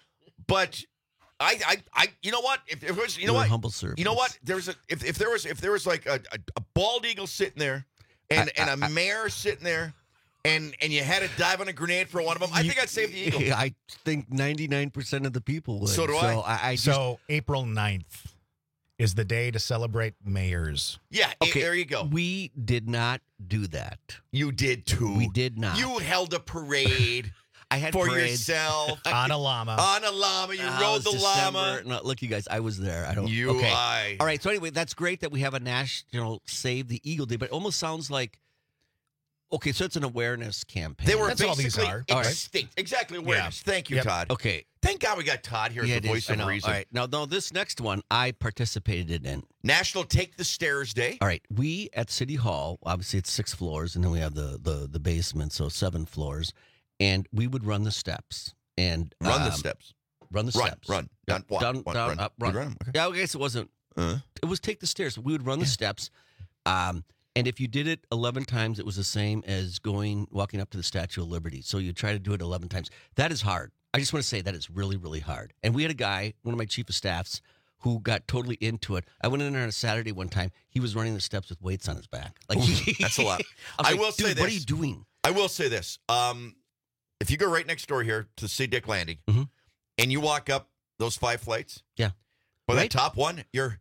[SPEAKER 15] But I, I, I, you know what? If, if it was, you know
[SPEAKER 16] We were
[SPEAKER 15] what?
[SPEAKER 16] humble servants.
[SPEAKER 15] You know what? There's a if, if there was if there was like a, a, a bald eagle sitting there, and
[SPEAKER 16] I-
[SPEAKER 15] and a
[SPEAKER 16] I-
[SPEAKER 15] mayor sitting there. And and you had to dive on a grenade for one of them. I think I'd save the eagle.
[SPEAKER 16] I think ninety-nine percent of the people would.
[SPEAKER 15] So do I.
[SPEAKER 16] So I, I just,
[SPEAKER 1] So April ninth is the day to celebrate mayors.
[SPEAKER 15] Yeah,
[SPEAKER 16] okay,
[SPEAKER 15] there you go.
[SPEAKER 16] We did not do that.
[SPEAKER 15] You did too.
[SPEAKER 16] We did not.
[SPEAKER 15] You held a parade
[SPEAKER 16] I had
[SPEAKER 15] for
[SPEAKER 16] parade.
[SPEAKER 15] yourself
[SPEAKER 1] On a llama.
[SPEAKER 15] on a llama. You
[SPEAKER 16] Ah, it
[SPEAKER 15] rode
[SPEAKER 16] was
[SPEAKER 15] the
[SPEAKER 16] December.
[SPEAKER 15] llama.
[SPEAKER 16] No, look, you guys, I was there. I don't.
[SPEAKER 15] You,
[SPEAKER 16] okay.
[SPEAKER 15] I.
[SPEAKER 16] All right. So anyway, that's great that we have a national Save the Eagle Day, but it almost sounds like. Okay, so it's an awareness campaign.
[SPEAKER 15] They were
[SPEAKER 1] That's all
[SPEAKER 15] basically
[SPEAKER 1] these are.
[SPEAKER 16] All right.
[SPEAKER 15] extinct. Exactly awareness. Thank you,
[SPEAKER 1] Yep.
[SPEAKER 15] Todd.
[SPEAKER 16] Okay.
[SPEAKER 15] Thank God we got Todd here as
[SPEAKER 16] Yeah,
[SPEAKER 15] the
[SPEAKER 16] it is.
[SPEAKER 15] voice
[SPEAKER 16] I
[SPEAKER 15] of
[SPEAKER 16] know.
[SPEAKER 15] reason.
[SPEAKER 16] All right. Now, no, this next one I participated in.
[SPEAKER 15] National Take the Stairs Day.
[SPEAKER 16] All right, we at City Hall, obviously it's six floors, and then we have the the the basement, so seven floors, and we would run the steps and
[SPEAKER 15] Run the
[SPEAKER 16] um,
[SPEAKER 15] steps.
[SPEAKER 16] run the
[SPEAKER 15] Run,
[SPEAKER 16] steps,
[SPEAKER 15] run, down, walk,
[SPEAKER 16] down,
[SPEAKER 15] walk,
[SPEAKER 16] down,
[SPEAKER 15] run.
[SPEAKER 16] up,
[SPEAKER 15] You
[SPEAKER 16] run.
[SPEAKER 15] run 'em, okay.
[SPEAKER 16] Yeah, I guess it wasn't.
[SPEAKER 15] Uh,
[SPEAKER 16] It was take the stairs. We would run the steps, um, And if you did it eleven times, it was the same as going, walking up to the Statue of Liberty. So you try to do it eleven times. That is hard. I just want to say that is really, really hard. And we had a guy, one of my chief of staffs, who got totally into it. I went in there on a Saturday one time. He was running the steps with weights on his back. Like he,
[SPEAKER 15] That's a lot.
[SPEAKER 16] I, was
[SPEAKER 15] I
[SPEAKER 16] like,
[SPEAKER 15] will say
[SPEAKER 16] "Dude,
[SPEAKER 15] this.
[SPEAKER 16] what are you doing?"
[SPEAKER 15] I will say this. Um, if you go right next door here to City Deck Landing,
[SPEAKER 16] Mhm.
[SPEAKER 15] and you walk up those five flights,
[SPEAKER 16] Yeah.
[SPEAKER 15] by
[SPEAKER 16] Right?
[SPEAKER 15] that top one, you're.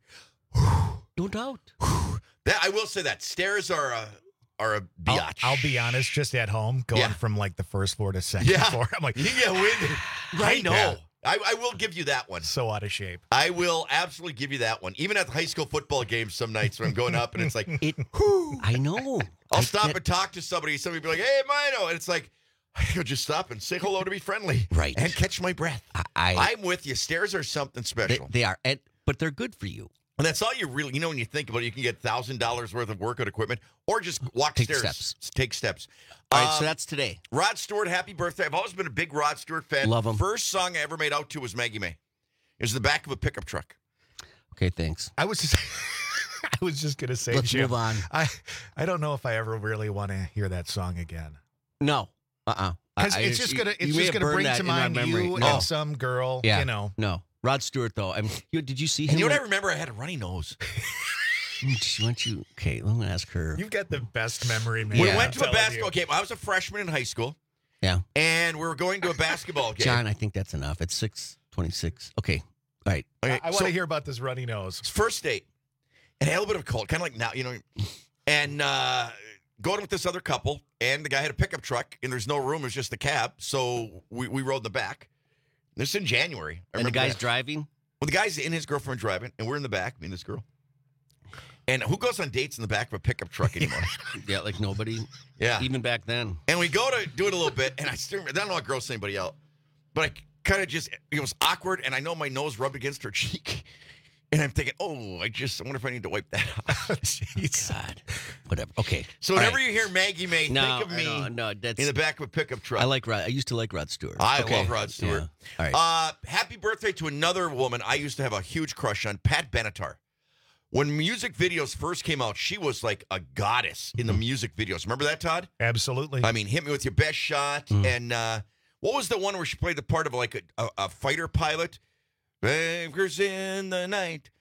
[SPEAKER 16] No doubt.
[SPEAKER 15] That I will say that stairs are a are a
[SPEAKER 1] I'll,
[SPEAKER 15] biatch.
[SPEAKER 1] I'll be honest, just at home, going
[SPEAKER 15] Yeah.
[SPEAKER 1] from like the first floor to second
[SPEAKER 15] Yeah.
[SPEAKER 1] floor. I'm like,
[SPEAKER 15] You get winded. I
[SPEAKER 1] Right.
[SPEAKER 15] know.
[SPEAKER 1] Yeah.
[SPEAKER 15] I, I will give you that one.
[SPEAKER 1] so out of shape.
[SPEAKER 15] I will absolutely give you that one. Even at the high school football games, some nights when I'm going up and it's like,
[SPEAKER 16] It. I know.
[SPEAKER 15] I'll
[SPEAKER 16] I
[SPEAKER 15] stop
[SPEAKER 16] get-
[SPEAKER 15] and talk to somebody. Somebody will be like, "Hey, Mino," and it's like, I'll just stop and say hello to be friendly,
[SPEAKER 16] Right.
[SPEAKER 15] and catch my breath.
[SPEAKER 16] I, I
[SPEAKER 15] I'm with you. Stairs are something
[SPEAKER 16] they,
[SPEAKER 15] special,
[SPEAKER 16] they are, and, but they're good for you.
[SPEAKER 15] and that's all you really. You know, when you think about it, you can get thousand dollars worth of workout equipment, or just walk
[SPEAKER 16] Take
[SPEAKER 15] stairs.
[SPEAKER 16] steps.
[SPEAKER 15] Take steps.
[SPEAKER 16] All right,
[SPEAKER 15] Um,
[SPEAKER 16] so that's today.
[SPEAKER 15] Rod Stewart, happy birthday. I've always been a big Rod Stewart fan.
[SPEAKER 16] Love him.
[SPEAKER 15] First song I ever made out to was Maggie May. It was the back of a pickup truck.
[SPEAKER 16] Okay, thanks.
[SPEAKER 1] I was just, I was just gonna say,
[SPEAKER 16] Let's
[SPEAKER 1] Jim,
[SPEAKER 16] move on.
[SPEAKER 1] I, I don't know if I ever really want to hear that song again.
[SPEAKER 16] No. Uh-uh.
[SPEAKER 1] Because
[SPEAKER 16] I-
[SPEAKER 1] it's
[SPEAKER 16] I-
[SPEAKER 1] just
[SPEAKER 16] you-
[SPEAKER 1] gonna,
[SPEAKER 16] you
[SPEAKER 1] it's
[SPEAKER 16] may
[SPEAKER 1] just
[SPEAKER 16] have
[SPEAKER 1] gonna
[SPEAKER 16] burned
[SPEAKER 1] bring
[SPEAKER 16] that
[SPEAKER 1] to
[SPEAKER 16] in my
[SPEAKER 1] mind
[SPEAKER 16] memory.
[SPEAKER 1] you
[SPEAKER 16] No.
[SPEAKER 1] and some girl.
[SPEAKER 16] Yeah.
[SPEAKER 1] You know.
[SPEAKER 16] No. Rod Stewart, though. I mean, you, did you see him?
[SPEAKER 15] And you know what I
[SPEAKER 16] when-
[SPEAKER 15] remember? I had a runny nose.
[SPEAKER 16] Why don't you? Okay, I'm gonna ask her.
[SPEAKER 1] You've got the best memory, man.
[SPEAKER 15] We
[SPEAKER 16] Yeah.
[SPEAKER 15] went to a
[SPEAKER 1] I'm telling
[SPEAKER 15] basketball
[SPEAKER 1] you.
[SPEAKER 15] game. I was a freshman in high school,
[SPEAKER 16] Yeah,
[SPEAKER 15] and we were going to a basketball game.
[SPEAKER 16] John. I think that's enough. It's six twenty-six. Okay. All right.
[SPEAKER 15] Okay,
[SPEAKER 1] I, I want
[SPEAKER 15] so
[SPEAKER 1] to hear about this runny nose.
[SPEAKER 15] it's first date, and I had a little bit of a cold, kind of like now, you know, and uh, going with this other couple, and the guy had a pickup truck, and there's no room. It was just the cab, so we, we rode in the back. This is in January. I
[SPEAKER 16] And the
[SPEAKER 15] remember
[SPEAKER 16] guy's
[SPEAKER 15] that.
[SPEAKER 16] driving.
[SPEAKER 15] Well, the guy's in his girlfriend driving, and we're in the back, me and this girl. And who goes on dates in the back of a pickup truck anymore?
[SPEAKER 16] Yeah, like nobody.
[SPEAKER 15] Yeah.
[SPEAKER 16] Even back then.
[SPEAKER 15] And we go to do it a little bit, and I still I don't know how gross anybody out, but I kind of just it was awkward, and I know my nose rubbed against her cheek, and I'm thinking, oh, I just I wonder if I need to wipe that off.
[SPEAKER 16] Jeez. God. Whatever. Okay.
[SPEAKER 15] So
[SPEAKER 16] All
[SPEAKER 15] whenever
[SPEAKER 16] right.
[SPEAKER 15] you hear Maggie May,
[SPEAKER 16] No,
[SPEAKER 15] think of me
[SPEAKER 16] no, no, that's.
[SPEAKER 15] in the back of a pickup truck.
[SPEAKER 16] I like Rod. I used to like Rod Stewart.
[SPEAKER 15] I
[SPEAKER 16] Okay.
[SPEAKER 15] love Rod Stewart.
[SPEAKER 16] Yeah. All right.
[SPEAKER 15] Uh, happy birthday to another woman I used to have a huge crush on, Pat Benatar. When music videos first came out, she was like a goddess in the music videos. Remember that, Todd?
[SPEAKER 1] Absolutely.
[SPEAKER 15] I mean, Hit Me With Your Best Shot.
[SPEAKER 16] Mm.
[SPEAKER 15] And uh, what was the one where she played the part of like a, a, a fighter pilot? Anchors in the night.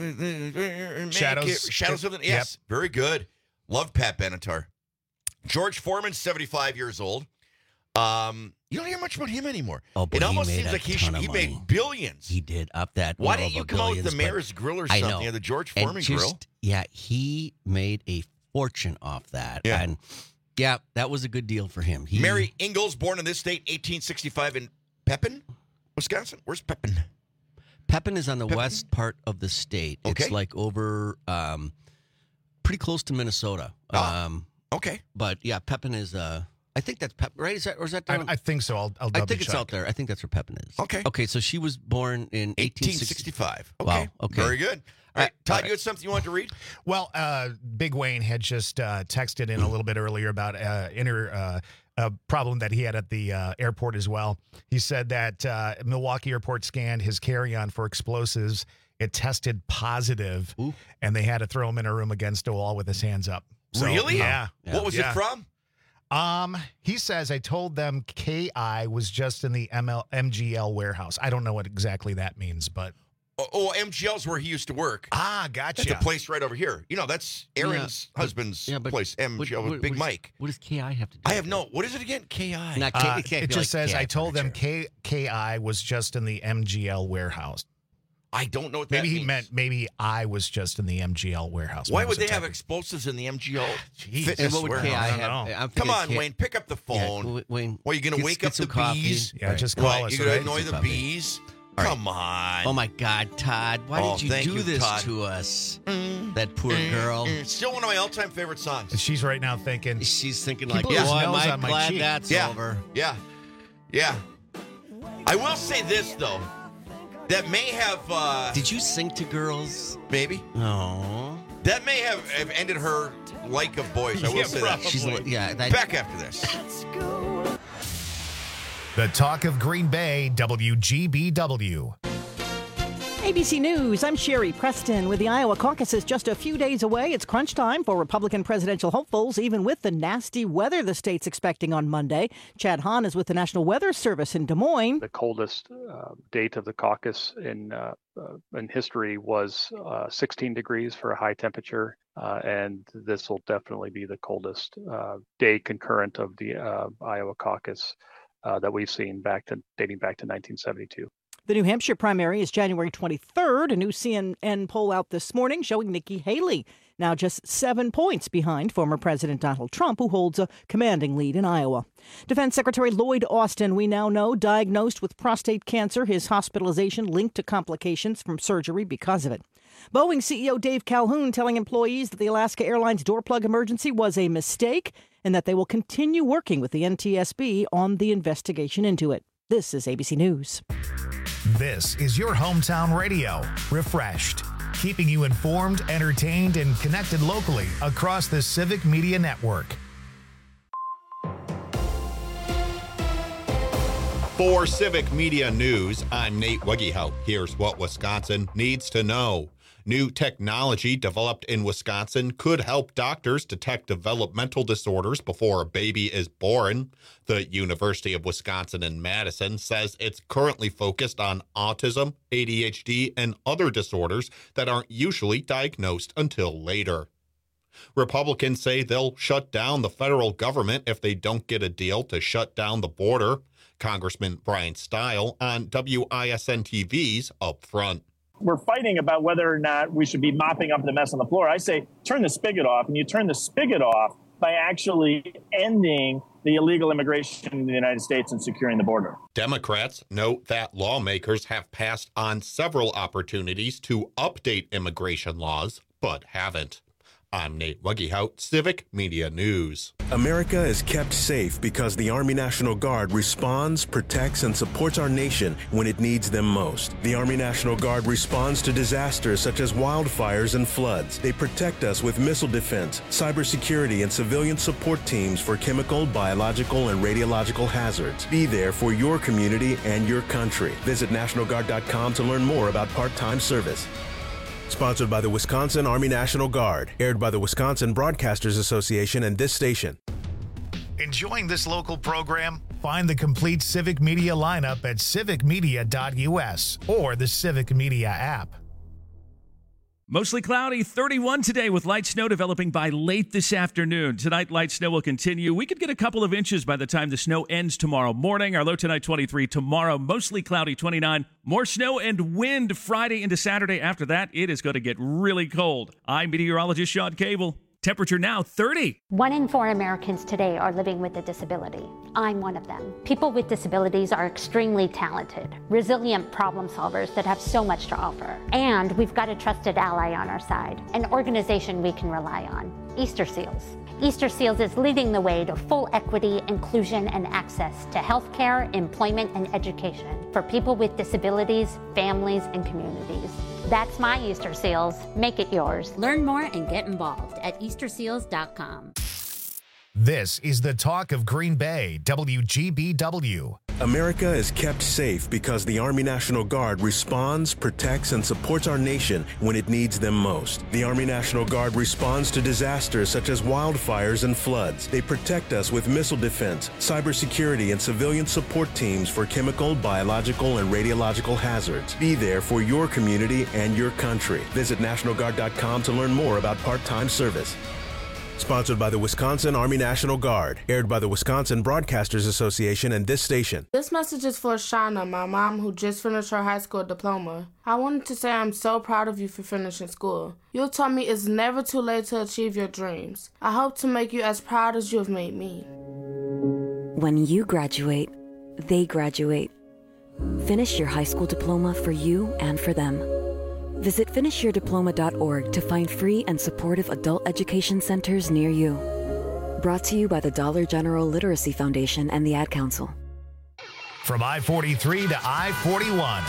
[SPEAKER 1] Shadows.
[SPEAKER 15] Shadows of the...
[SPEAKER 1] Yep.
[SPEAKER 15] Yes, very good. Love Pat Benatar. George Foreman, seventy-five years old. Um, you don't hear much about him anymore.
[SPEAKER 16] Oh, but
[SPEAKER 15] it almost
[SPEAKER 16] he made
[SPEAKER 15] seems
[SPEAKER 16] a
[SPEAKER 15] like he,
[SPEAKER 16] ton
[SPEAKER 15] should,
[SPEAKER 16] of
[SPEAKER 15] he
[SPEAKER 16] money.
[SPEAKER 15] made billions.
[SPEAKER 16] He did up that.
[SPEAKER 15] Why
[SPEAKER 16] well
[SPEAKER 15] didn't you
[SPEAKER 16] over
[SPEAKER 15] come out with the
[SPEAKER 16] billions, but-
[SPEAKER 15] Mayor's Grill or
[SPEAKER 16] I
[SPEAKER 15] something?
[SPEAKER 16] know.
[SPEAKER 15] Or the George
[SPEAKER 16] And
[SPEAKER 15] Foreman
[SPEAKER 16] just-
[SPEAKER 15] Grill?
[SPEAKER 16] Yeah, he made a fortune off that.
[SPEAKER 15] Yeah.
[SPEAKER 16] And yeah, that was a good deal for him. He,
[SPEAKER 15] Mary Ingalls, born in this state, eighteen sixty-five in Pepin, Wisconsin. Where's Pepin?
[SPEAKER 16] Pepin is on the
[SPEAKER 15] Pepin?
[SPEAKER 16] west part of the state. It's
[SPEAKER 15] Okay.
[SPEAKER 16] like over um, pretty close to Minnesota.
[SPEAKER 15] Ah.
[SPEAKER 16] Um,
[SPEAKER 15] Okay.
[SPEAKER 16] but yeah, Pepin is. Uh, I think that's Pepin, right? Is that or is that
[SPEAKER 1] I,
[SPEAKER 16] down?
[SPEAKER 1] I think so. I'll, I'll
[SPEAKER 16] I
[SPEAKER 1] double
[SPEAKER 16] think it's
[SPEAKER 1] check.
[SPEAKER 16] out there. I think that's where Pepin is.
[SPEAKER 15] Okay.
[SPEAKER 16] Okay, so she was born in eighteen
[SPEAKER 15] eighteen
[SPEAKER 16] sixty.
[SPEAKER 15] sixty-five. Okay.
[SPEAKER 16] Wow, okay.
[SPEAKER 15] Very good. All right.
[SPEAKER 16] Uh,
[SPEAKER 15] Todd,
[SPEAKER 16] all right.
[SPEAKER 15] you had something you wanted to read?
[SPEAKER 1] Well, uh, Big Wayne had just uh, texted in a little bit earlier about uh, inner uh, a problem that he had at the uh, airport as well. He said that uh, Milwaukee Airport scanned his carry-on for explosives. It tested positive,
[SPEAKER 16] Ooh.
[SPEAKER 1] and they had to throw him in a room against a wall with his hands up. So,
[SPEAKER 15] Really?
[SPEAKER 1] Yeah.
[SPEAKER 16] Yeah.
[SPEAKER 15] What was
[SPEAKER 1] Yeah.
[SPEAKER 15] it from?
[SPEAKER 1] Um, he says, I told them K I was just in the M L, M G L warehouse. I don't know what exactly that means, but.
[SPEAKER 15] Oh, oh, M G L's where he used to work.
[SPEAKER 1] Ah, gotcha.
[SPEAKER 15] That's a place right over here. You know, that's Aaron's
[SPEAKER 16] Yeah,
[SPEAKER 15] husband's
[SPEAKER 16] yeah, but
[SPEAKER 15] place, M G L,
[SPEAKER 16] what-
[SPEAKER 15] with Big
[SPEAKER 16] what is-
[SPEAKER 15] Mike.
[SPEAKER 16] What does K I have to do?
[SPEAKER 15] I
[SPEAKER 16] with
[SPEAKER 15] have
[SPEAKER 16] it?
[SPEAKER 15] no, what is it again? K I.
[SPEAKER 16] Not K,
[SPEAKER 1] Uh,
[SPEAKER 16] it can't
[SPEAKER 1] it
[SPEAKER 16] be
[SPEAKER 1] just
[SPEAKER 16] like
[SPEAKER 1] says,
[SPEAKER 16] K I
[SPEAKER 1] I told them
[SPEAKER 16] furniture.
[SPEAKER 1] K, KI was just in the M G L warehouse.
[SPEAKER 15] I don't know what that
[SPEAKER 1] Maybe he
[SPEAKER 15] means.
[SPEAKER 1] meant maybe I was just in the M G L warehouse.
[SPEAKER 15] Why
[SPEAKER 1] when I was
[SPEAKER 15] would they
[SPEAKER 1] a
[SPEAKER 15] have
[SPEAKER 1] tech.
[SPEAKER 15] explosives in the M G L
[SPEAKER 1] Jeez.
[SPEAKER 15] fitness
[SPEAKER 16] And what would
[SPEAKER 15] warehouse?
[SPEAKER 16] K I
[SPEAKER 1] I don't
[SPEAKER 16] have?
[SPEAKER 1] know.
[SPEAKER 16] I'm
[SPEAKER 15] Come
[SPEAKER 16] thinking
[SPEAKER 15] on,
[SPEAKER 16] K-
[SPEAKER 15] Wayne, pick up the
[SPEAKER 16] Yeah,
[SPEAKER 15] phone.
[SPEAKER 16] w- Wayne.
[SPEAKER 15] Well, you going to
[SPEAKER 16] get-
[SPEAKER 15] wake
[SPEAKER 16] get
[SPEAKER 15] up
[SPEAKER 16] some
[SPEAKER 15] the
[SPEAKER 16] coffee.
[SPEAKER 15] bees?
[SPEAKER 1] Yeah,
[SPEAKER 16] Right.
[SPEAKER 1] just call
[SPEAKER 15] Right,
[SPEAKER 1] us,
[SPEAKER 15] you going to
[SPEAKER 1] right?
[SPEAKER 15] annoy
[SPEAKER 16] Some
[SPEAKER 15] the
[SPEAKER 16] coffee.
[SPEAKER 15] bees?
[SPEAKER 16] All right.
[SPEAKER 15] Come on.
[SPEAKER 16] Oh my God, Todd! Why
[SPEAKER 15] Oh,
[SPEAKER 16] did you
[SPEAKER 15] thank
[SPEAKER 16] do
[SPEAKER 15] you,
[SPEAKER 16] this
[SPEAKER 15] Todd.
[SPEAKER 16] to us?
[SPEAKER 15] Mm,
[SPEAKER 16] That poor
[SPEAKER 15] mm,
[SPEAKER 16] girl.
[SPEAKER 15] mm. Still one of my all-time favorite songs.
[SPEAKER 1] She's right now thinking,
[SPEAKER 16] She's thinking
[SPEAKER 1] He
[SPEAKER 16] like,
[SPEAKER 1] blew
[SPEAKER 16] "Boy,
[SPEAKER 1] his
[SPEAKER 16] am
[SPEAKER 1] nose
[SPEAKER 16] I
[SPEAKER 1] on my
[SPEAKER 16] glad
[SPEAKER 1] cheek."
[SPEAKER 16] that's
[SPEAKER 15] Yeah.
[SPEAKER 16] over."
[SPEAKER 15] Yeah. Yeah. I will say this, though. That may have, uh,
[SPEAKER 16] Did you sing to girls?
[SPEAKER 15] maybe,
[SPEAKER 16] No.
[SPEAKER 15] that may have, have ended her like of boys. I will
[SPEAKER 1] Yeah,
[SPEAKER 15] say
[SPEAKER 1] probably.
[SPEAKER 15] that.
[SPEAKER 16] She's yeah. That,
[SPEAKER 15] Back after this.
[SPEAKER 1] the talk of Green Bay, W G B W.
[SPEAKER 2] A B C News, I'm Sherry Preston. With the Iowa caucuses just a few days away, it's crunch time for Republican presidential hopefuls, even with the nasty weather the state's expecting on Monday. Chad Hahn is with the National Weather Service in Des Moines.
[SPEAKER 3] The coldest uh, date of the caucus in uh, uh, in history was uh, sixteen degrees for a high temperature, uh, and this will definitely be the coldest uh, day concurrent of the uh, Iowa caucus uh, that we've seen back to dating back to nineteen seventy-two.
[SPEAKER 2] The New Hampshire primary is January twenty-third. A new C N N poll out this morning showing Nikki Haley now just seven points behind former President Donald Trump, who holds a commanding lead in Iowa. Defense Secretary Lloyd Austin, we now know, diagnosed with prostate cancer, his hospitalization linked to complications from surgery because of it. Boeing C E O Dave Calhoun telling employees that the Alaska Airlines door plug emergency was a mistake and that they will continue working with the N T S B on the investigation into it. This is A B C News.
[SPEAKER 1] This is your hometown radio, refreshed, keeping you informed, entertained, and connected locally across the Civic Media Network.
[SPEAKER 8] For Civic Media News, I'm Nate Wegehout. Here's what Wisconsin needs to know. New technology developed in Wisconsin could help doctors detect developmental disorders before a baby is born. The University of Wisconsin in Madison says it's currently focused on autism, A D H D, and other disorders that aren't usually diagnosed until later. Republicans say they'll shut down the federal government if they don't get a deal to shut down the border. Congressman Brian Stile on W I S N T V's Up Front.
[SPEAKER 17] We're fighting about whether or not we should be mopping up the mess on the floor. I say turn the spigot off, and you turn the spigot off by actually ending the illegal immigration in the United States and securing the border.
[SPEAKER 8] Democrats note that lawmakers have passed on several opportunities to update immigration laws, but haven't. I'm Nate Wegehout, Civic Media News.
[SPEAKER 18] America is kept safe because the Army National Guard responds, protects, and supports our nation when it needs them most. The Army National Guard responds to disasters such as wildfires and floods. They protect us with missile defense, cybersecurity, and civilian support teams for chemical, biological, and radiological hazards. Be there for your community and your country. Visit National Guard dot com to learn more about part-time service. Sponsored by the Wisconsin Army National Guard. Aired by the Wisconsin Broadcasters Association and this station.
[SPEAKER 1] Enjoying this local program? Find the complete Civic Media lineup at civic media dot U S or the Civic Media app.
[SPEAKER 13] Mostly cloudy, thirty-one today with light snow developing by late this afternoon. Tonight, light snow will continue. We could get a couple of inches by the time the snow ends tomorrow morning. Our low tonight, twenty-three. Tomorrow, mostly cloudy, twenty-nine. More snow and wind Friday into Saturday. After that, it is going to get really cold. I'm meteorologist Sean Cable. Temperature now thirty.
[SPEAKER 19] One in four Americans today are living with a disability. I'm one of them. People with disabilities are extremely talented, resilient problem solvers that have so much to offer. And we've got a trusted ally on our side, an organization we can rely on, Easter Seals. Easter Seals is leading the way to full equity, inclusion, and access to healthcare, employment, and education for people with disabilities, families, and communities. That's my Easter Seals. Make it yours.
[SPEAKER 20] Learn more and get involved at easter seals dot com.
[SPEAKER 1] This is the talk of Green Bay, W G B W.
[SPEAKER 18] America is kept safe because the Army National Guard responds, protects, and supports our nation when it needs them most. The Army National Guard responds to disasters such as wildfires and floods. They protect us with missile defense, cybersecurity, and civilian support teams for chemical, biological, and radiological hazards. Be there for your community and your country. Visit National Guard dot com to learn more about part-time service. Sponsored by the Wisconsin Army National Guard. Aired by the Wisconsin Broadcasters Association and this station.
[SPEAKER 21] This message is for Shauna, my mom who just finished her high school diploma. I wanted to say I'm so proud of you for finishing school. You taught me it's never too late to achieve your dreams. I hope to make you as proud as you have made me.
[SPEAKER 22] When you graduate, they graduate. Finish your high school diploma for you and for them. Visit finish your diploma dot org to find free and supportive adult education centers near you. Brought to you by the Dollar General Literacy Foundation and the Ad Council.
[SPEAKER 1] From I forty-three to I forty-one.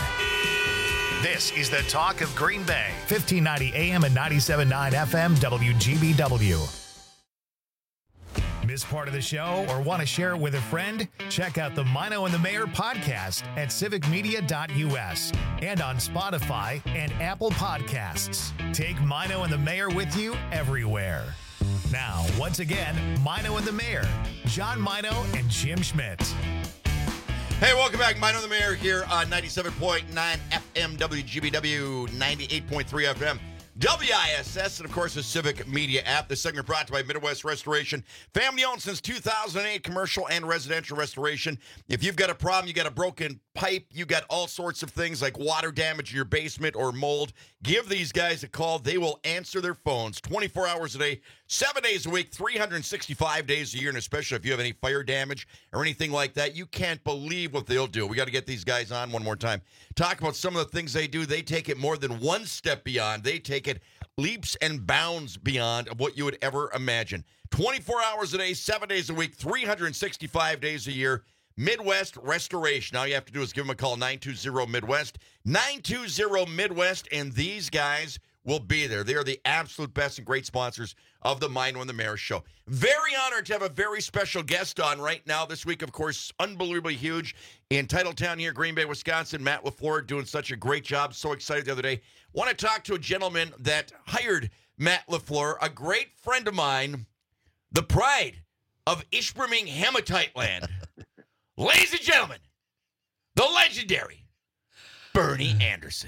[SPEAKER 1] This is the talk of Green Bay, fifteen ninety A M and ninety-seven point nine F M W G B W. Miss part of the show or want to share it with a friend? Check out the Mino and the Mayor podcast at civic media dot U S and on Spotify and Apple Podcasts. Take Mino and the Mayor with you everywhere. Now, once again, Mino and the Mayor, John Mino and Jim Schmidt.
[SPEAKER 15] Hey, welcome back. Mino and the Mayor here on ninety-seven point nine F M W G B W, ninety-eight point three F M. W I S S, and of course the Civic Media app. This segment brought to you by Midwest Restoration. Family owned since two thousand eight, commercial and residential restoration. If you've got a problem, you got a broken pipe, you got all sorts of things like water damage in your basement or mold, give these guys a call. They will answer their phones twenty-four hours a day, seven days a week, three hundred sixty-five days a year, and especially if you have any fire damage or anything like that, you can't believe what they'll do. We got to get these guys on one more time. Talk about some of the things they do. They take it more than one step beyond. They take it leaps and bounds beyond of what you would ever imagine. twenty-four hours a day, seven days a week, three hundred sixty-five days a year. Midwest Restoration. All you have to do is give them a call, nine two zero Midwest, nine two zero Midwest, and these guys will be there. They are the absolute best and great sponsors of the Mino and the Mayor show. Very honored to have a very special guest on right now this week, of course, unbelievably huge in Titletown here, Green Bay, Wisconsin. Matt LaFleur doing such a great job. So excited the other day. Want to talk to a gentleman that hired Matt LaFleur, a great friend of mine, the pride of Ishpeming Hematite Land. Ladies and gentlemen, the legendary Bernie Anderson.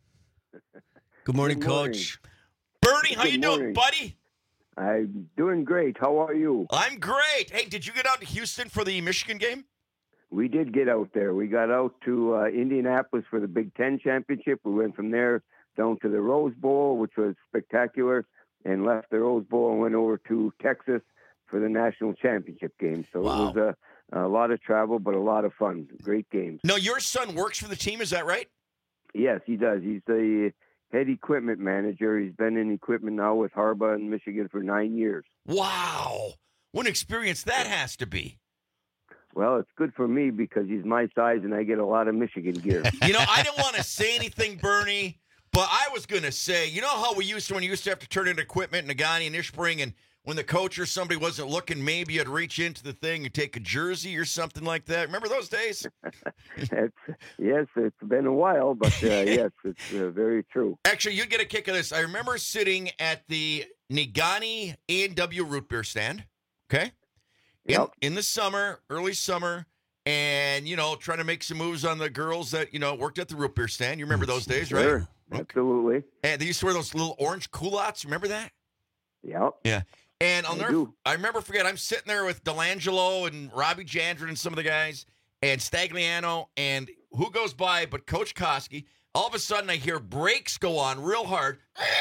[SPEAKER 16] Good morning,
[SPEAKER 4] Good morning.
[SPEAKER 16] Coach.
[SPEAKER 15] Bernie, how
[SPEAKER 4] Good
[SPEAKER 15] you
[SPEAKER 4] morning.
[SPEAKER 15] doing, buddy?
[SPEAKER 4] I'm doing great. How are you?
[SPEAKER 15] I'm great. Hey, did you get out to Houston for the Michigan game?
[SPEAKER 4] We did get out there. We got out to uh, Indianapolis for the Big Ten championship. We went from there down to the Rose Bowl, which was spectacular, and left the Rose Bowl and went over to Texas for the national championship game. So
[SPEAKER 15] Wow.
[SPEAKER 4] it was a, a lot of travel, but a lot of fun. Great games.
[SPEAKER 15] No, your son works for the team, is that right?
[SPEAKER 4] Yes, he does. He's the head equipment manager. He's been in equipment now with Harbaugh in Michigan for nine years.
[SPEAKER 15] Wow. What an experience that has to be.
[SPEAKER 4] Well, it's good for me because he's my size and I get a lot of Michigan gear.
[SPEAKER 15] You know, I didn't want to say anything, Bernie, but I was going to say, you know how we used to, when you used to have to turn in equipment, Nagani and Ishpring, and when the coach or somebody wasn't looking, maybe you'd reach into the thing and take a jersey or something like that. Remember those days?
[SPEAKER 4] It's, yes, it's been a while, but uh, yes, it's uh, very true.
[SPEAKER 15] Actually, you'd get a kick of this. I remember sitting at the Nagani A and W root beer stand, okay? In,
[SPEAKER 4] Yep.
[SPEAKER 15] in the summer, early summer, and, you know, trying to make some moves on the girls that, you know, worked at the root beer stand. You remember those days, right?
[SPEAKER 4] Sure, absolutely.
[SPEAKER 15] And they used to wear those little orange culottes. Remember that?
[SPEAKER 4] Yep.
[SPEAKER 15] Yeah. And I'll
[SPEAKER 4] I
[SPEAKER 15] never,
[SPEAKER 4] do.
[SPEAKER 15] I remember forget, I'm sitting there with Delangelo and Robbie Jandrin and some of the guys and Stagliano, and who goes by but Coach Koski. All of a sudden I hear brakes go on real hard.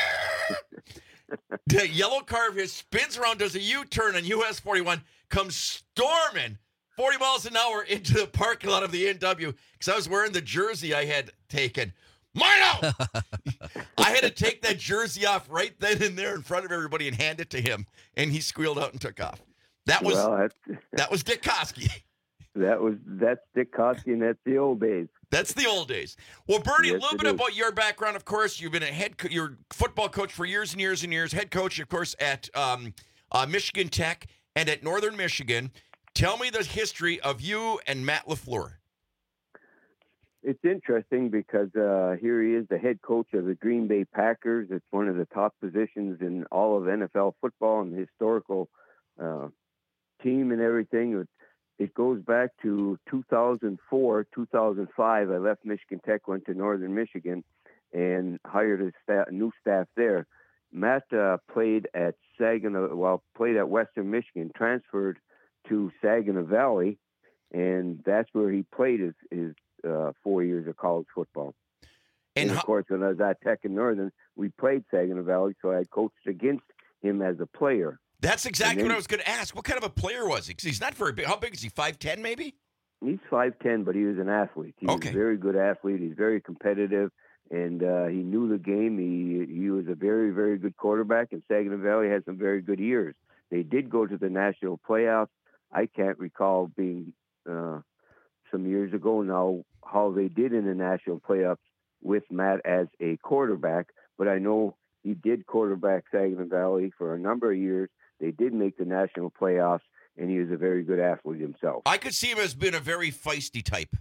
[SPEAKER 15] The yellow car of his spins around, does a U-turn on U S forty-one, comes storming forty miles an hour into the parking lot of the A and W because I was wearing the jersey I had taken. Mino! I had to take that jersey off right then and there in front of everybody and hand it to him, and he squealed out and took off. That was
[SPEAKER 4] well, that's,
[SPEAKER 15] that was Dick Koski.
[SPEAKER 4] that was that's Dick Koski, and that's the old days.
[SPEAKER 15] That's the old days. Well, Bernie,
[SPEAKER 4] Yes,
[SPEAKER 15] a little
[SPEAKER 4] it
[SPEAKER 15] bit
[SPEAKER 4] is.
[SPEAKER 15] about your background. Of course, you've been a head, co- you're a football coach for years and years and years. Head coach, of course, at um, uh, Michigan Tech and at Northern Michigan. Tell me the history of you and Matt LaFleur.
[SPEAKER 4] It's interesting because uh, here he is, the head coach of the Green Bay Packers. It's one of the top positions in all of N F L football and the historical uh, team and everything. It, it goes back to two thousand four, two thousand five. I left Michigan Tech, went to Northern Michigan, and hired a, staff, a new staff there. Matt uh, played at Saginaw, well, played at Western Michigan, transferred to Saginaw Valley, and that's where he played his, his uh, four years of college football. And, and of course, when I was at Tech and Northern, we played Saginaw Valley, so I coached against him as a player.
[SPEAKER 15] That's exactly
[SPEAKER 4] then,
[SPEAKER 15] what I was going to ask. What kind of a player was he? 'Cause he's not very big. How big is he? five ten maybe?
[SPEAKER 4] He's five ten, but he was an athlete. He
[SPEAKER 15] Okay.
[SPEAKER 4] was a very good athlete. He's very competitive, and uh, he knew the game. He he was a very, very good quarterback, and Saginaw Valley had some very good years. They did go to the national playoffs. I can't recall being uh, some years ago now how they did in the national playoffs with Matt as a quarterback, but I know he did quarterback Saginaw Valley for a number of years. They did make the national playoffs, and he was a very good athlete himself.
[SPEAKER 15] I could see him as being a very feisty type.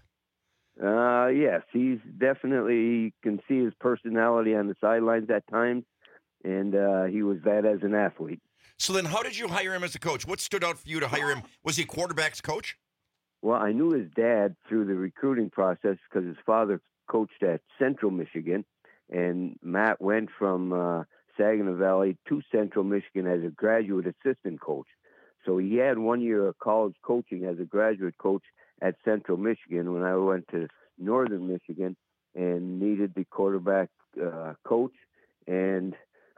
[SPEAKER 4] Uh, yes, he's definitely, you can see his personality on the sidelines at times, and uh, he was that as an athlete.
[SPEAKER 15] So then how did you hire him as a coach? What stood out for you to hire him? Was he a quarterback's coach?
[SPEAKER 4] Well, I knew his dad through the recruiting process because his father coached at Central Michigan, and Matt went from uh, Saginaw Valley to Central Michigan as a graduate assistant coach. So he had one year of college coaching as a graduate coach at Central Michigan when I went to Northern Michigan and needed the quarterback uh, coach. And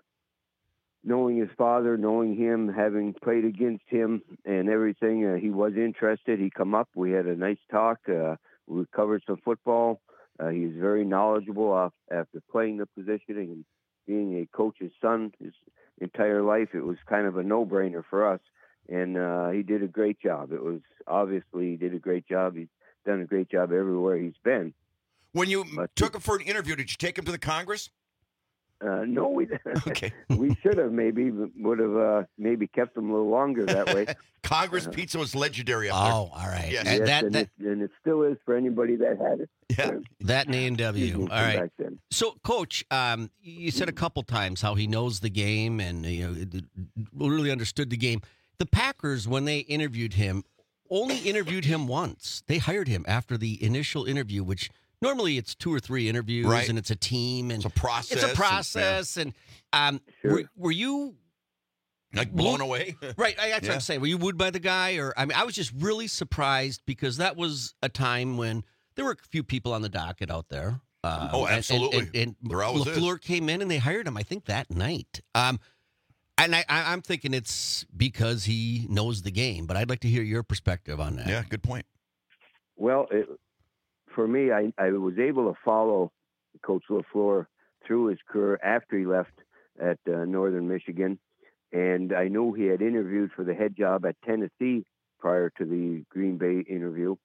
[SPEAKER 4] knowing his father, knowing him, having played against him and everything, uh, he was interested. He come up. We had a nice talk. Uh, we covered some football. Uh, he was very knowledgeable off, after playing the position and being a coach's son his entire life. It was kind of a no-brainer for us. And uh, he did a great job. It was obviously he did a great job. He's done a great job everywhere he's been.
[SPEAKER 15] When you
[SPEAKER 4] But
[SPEAKER 15] took him for an interview, did you take him to the Congress?
[SPEAKER 4] Uh, no, we
[SPEAKER 15] okay.
[SPEAKER 4] we should have maybe would have uh, maybe kept him a little longer that way.
[SPEAKER 15] Congress
[SPEAKER 4] Uh,
[SPEAKER 15] pizza was legendary up
[SPEAKER 16] Oh,
[SPEAKER 15] there.
[SPEAKER 16] all right.
[SPEAKER 15] Yes.
[SPEAKER 16] And
[SPEAKER 4] Yes,
[SPEAKER 16] that,
[SPEAKER 4] and,
[SPEAKER 16] that,
[SPEAKER 4] it, and it still is for anybody that had it.
[SPEAKER 15] Yeah.
[SPEAKER 16] that and A and W. All right.
[SPEAKER 4] Back then.
[SPEAKER 16] So, Coach, um, you said a couple times how he knows the game and you know it- it really understood the game. The Packers, when they interviewed him, only interviewed him once. They hired him after the initial interview, which normally it's two or three interviews,
[SPEAKER 15] Right.
[SPEAKER 16] and it's a team, and
[SPEAKER 15] It's a process.
[SPEAKER 16] it's a
[SPEAKER 15] and-
[SPEAKER 16] process. And, um,
[SPEAKER 4] Sure.
[SPEAKER 16] were, were you
[SPEAKER 15] yeah. Like blown away.
[SPEAKER 16] right? I, that's what
[SPEAKER 15] Yeah.
[SPEAKER 16] I'm saying. Were you wooed by the guy, or I mean, I was just really surprised because that was a time when there were a few people on the docket out there. Uh,
[SPEAKER 15] Oh,
[SPEAKER 16] and-
[SPEAKER 15] absolutely.
[SPEAKER 16] And, and,
[SPEAKER 15] There always is.
[SPEAKER 16] LaFleur came in and they hired him. I think that night. Um, and I, I, I'm thinking it's because he knows the game, but I'd like to hear your perspective on that.
[SPEAKER 15] Yeah, good point.
[SPEAKER 4] Well, it, for me, I, I was able to follow Coach LaFleur through his career after he left at uh, Northern Michigan, and I knew he had interviewed for the head job at Tennessee prior to the Green Bay interview.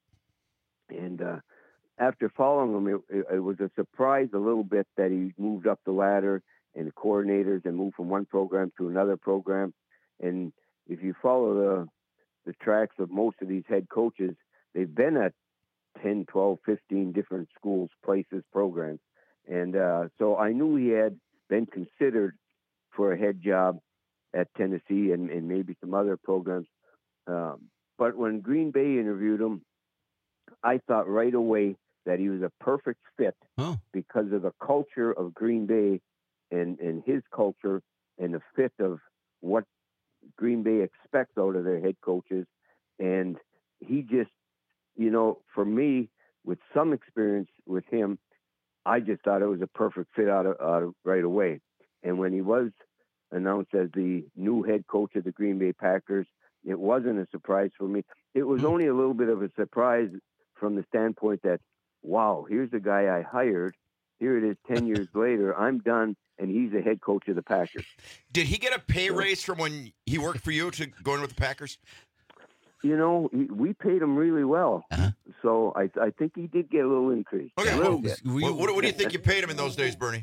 [SPEAKER 4] And uh, after following him, it, it, it was a surprise a little bit that he moved up the ladder and the coordinators and moved from one program to another program. And if you follow the the tracks of most of these head coaches, they've been at ten, twelve, fifteen different schools, places, programs. And uh, so I knew he had been considered for a head job at Tennessee and, and maybe some other programs. Um, but when Green Bay interviewed him, I thought right away that he was a perfect fit
[SPEAKER 16] Oh.
[SPEAKER 4] because of the culture of Green Bay and, and his culture and the fit of what Green Bay expects out of their head coaches. And he just, you know, for me, with some experience with him, I just thought it was a perfect fit out of, out of right away. And when he was announced as the new head coach of the Green Bay Packers, it wasn't a surprise for me. It was only a little bit of a surprise from the standpoint that, wow, here's the guy I hired. Here it is ten years later. I'm done, and he's the head coach of the Packers.
[SPEAKER 15] Did he get a pay raise from when he worked for you to go in with the Packers?
[SPEAKER 4] You know, he, we paid him really well.
[SPEAKER 16] Uh-huh.
[SPEAKER 4] So I I think he did get a little increase.
[SPEAKER 15] Okay,
[SPEAKER 4] a little
[SPEAKER 15] well,
[SPEAKER 4] bit.
[SPEAKER 15] what, what, what do you think you paid him in those days, Bernie?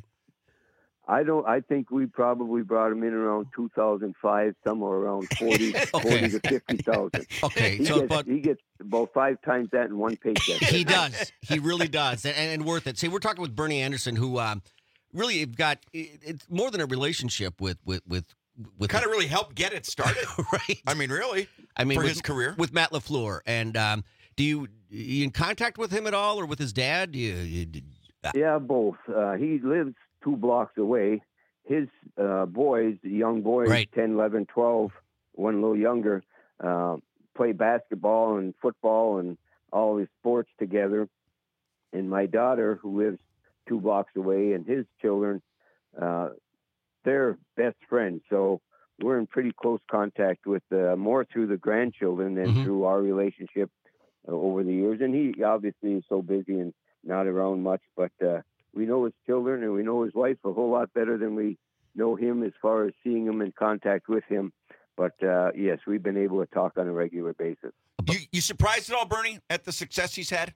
[SPEAKER 4] I don't. I think we probably brought him in around two thousand five, somewhere around forty, forty to fifty thousand.
[SPEAKER 16] Okay,
[SPEAKER 4] he
[SPEAKER 16] so
[SPEAKER 4] gets,
[SPEAKER 16] but
[SPEAKER 4] he gets about five times that in one paycheck.
[SPEAKER 16] he does. He really does, and, and worth it. See, we're talking with Bernie Anderson, who um, really have got it, it's more than a relationship with with with. with
[SPEAKER 15] Kind of really helped get it started.
[SPEAKER 16] right.
[SPEAKER 15] I mean, really.
[SPEAKER 16] I mean,
[SPEAKER 15] for
[SPEAKER 16] with,
[SPEAKER 15] his career
[SPEAKER 16] with Matt LaFleur, and um, do you you in contact with him at all, or with his dad? Do you, you, uh,
[SPEAKER 4] Yeah, both. Uh, he lives two blocks away. His uh, boys, the young boys,
[SPEAKER 16] Right.
[SPEAKER 4] ten, eleven, twelve, one a little younger, uh, play basketball and football and all his sports together. And my daughter, who lives two blocks away, and his children, uh, they're best friends. So we're in pretty close contact with uh, more through the grandchildren than
[SPEAKER 16] Mhm.
[SPEAKER 4] through our relationship uh, over the years. And he obviously is so busy and not around much, but uh, we know his children and we know his wife a whole lot better than we know him as far as seeing him in contact with him. But uh, yes, we've been able to talk on a regular basis.
[SPEAKER 15] You, you surprised at all, Bernie, at the success he's had?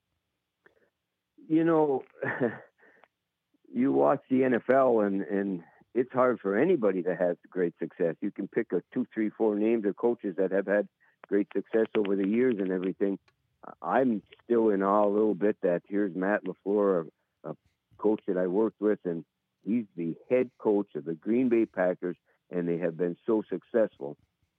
[SPEAKER 4] You know, you watch the N F L and, and it's hard for anybody to have great success. You can pick a two, three, four names of coaches that have had great success over the years and everything. I'm still in awe a little bit that here's Matt LaFleur, a, a coach that I worked with, and he's the head coach of the Green Bay Packers, and they have been so successful.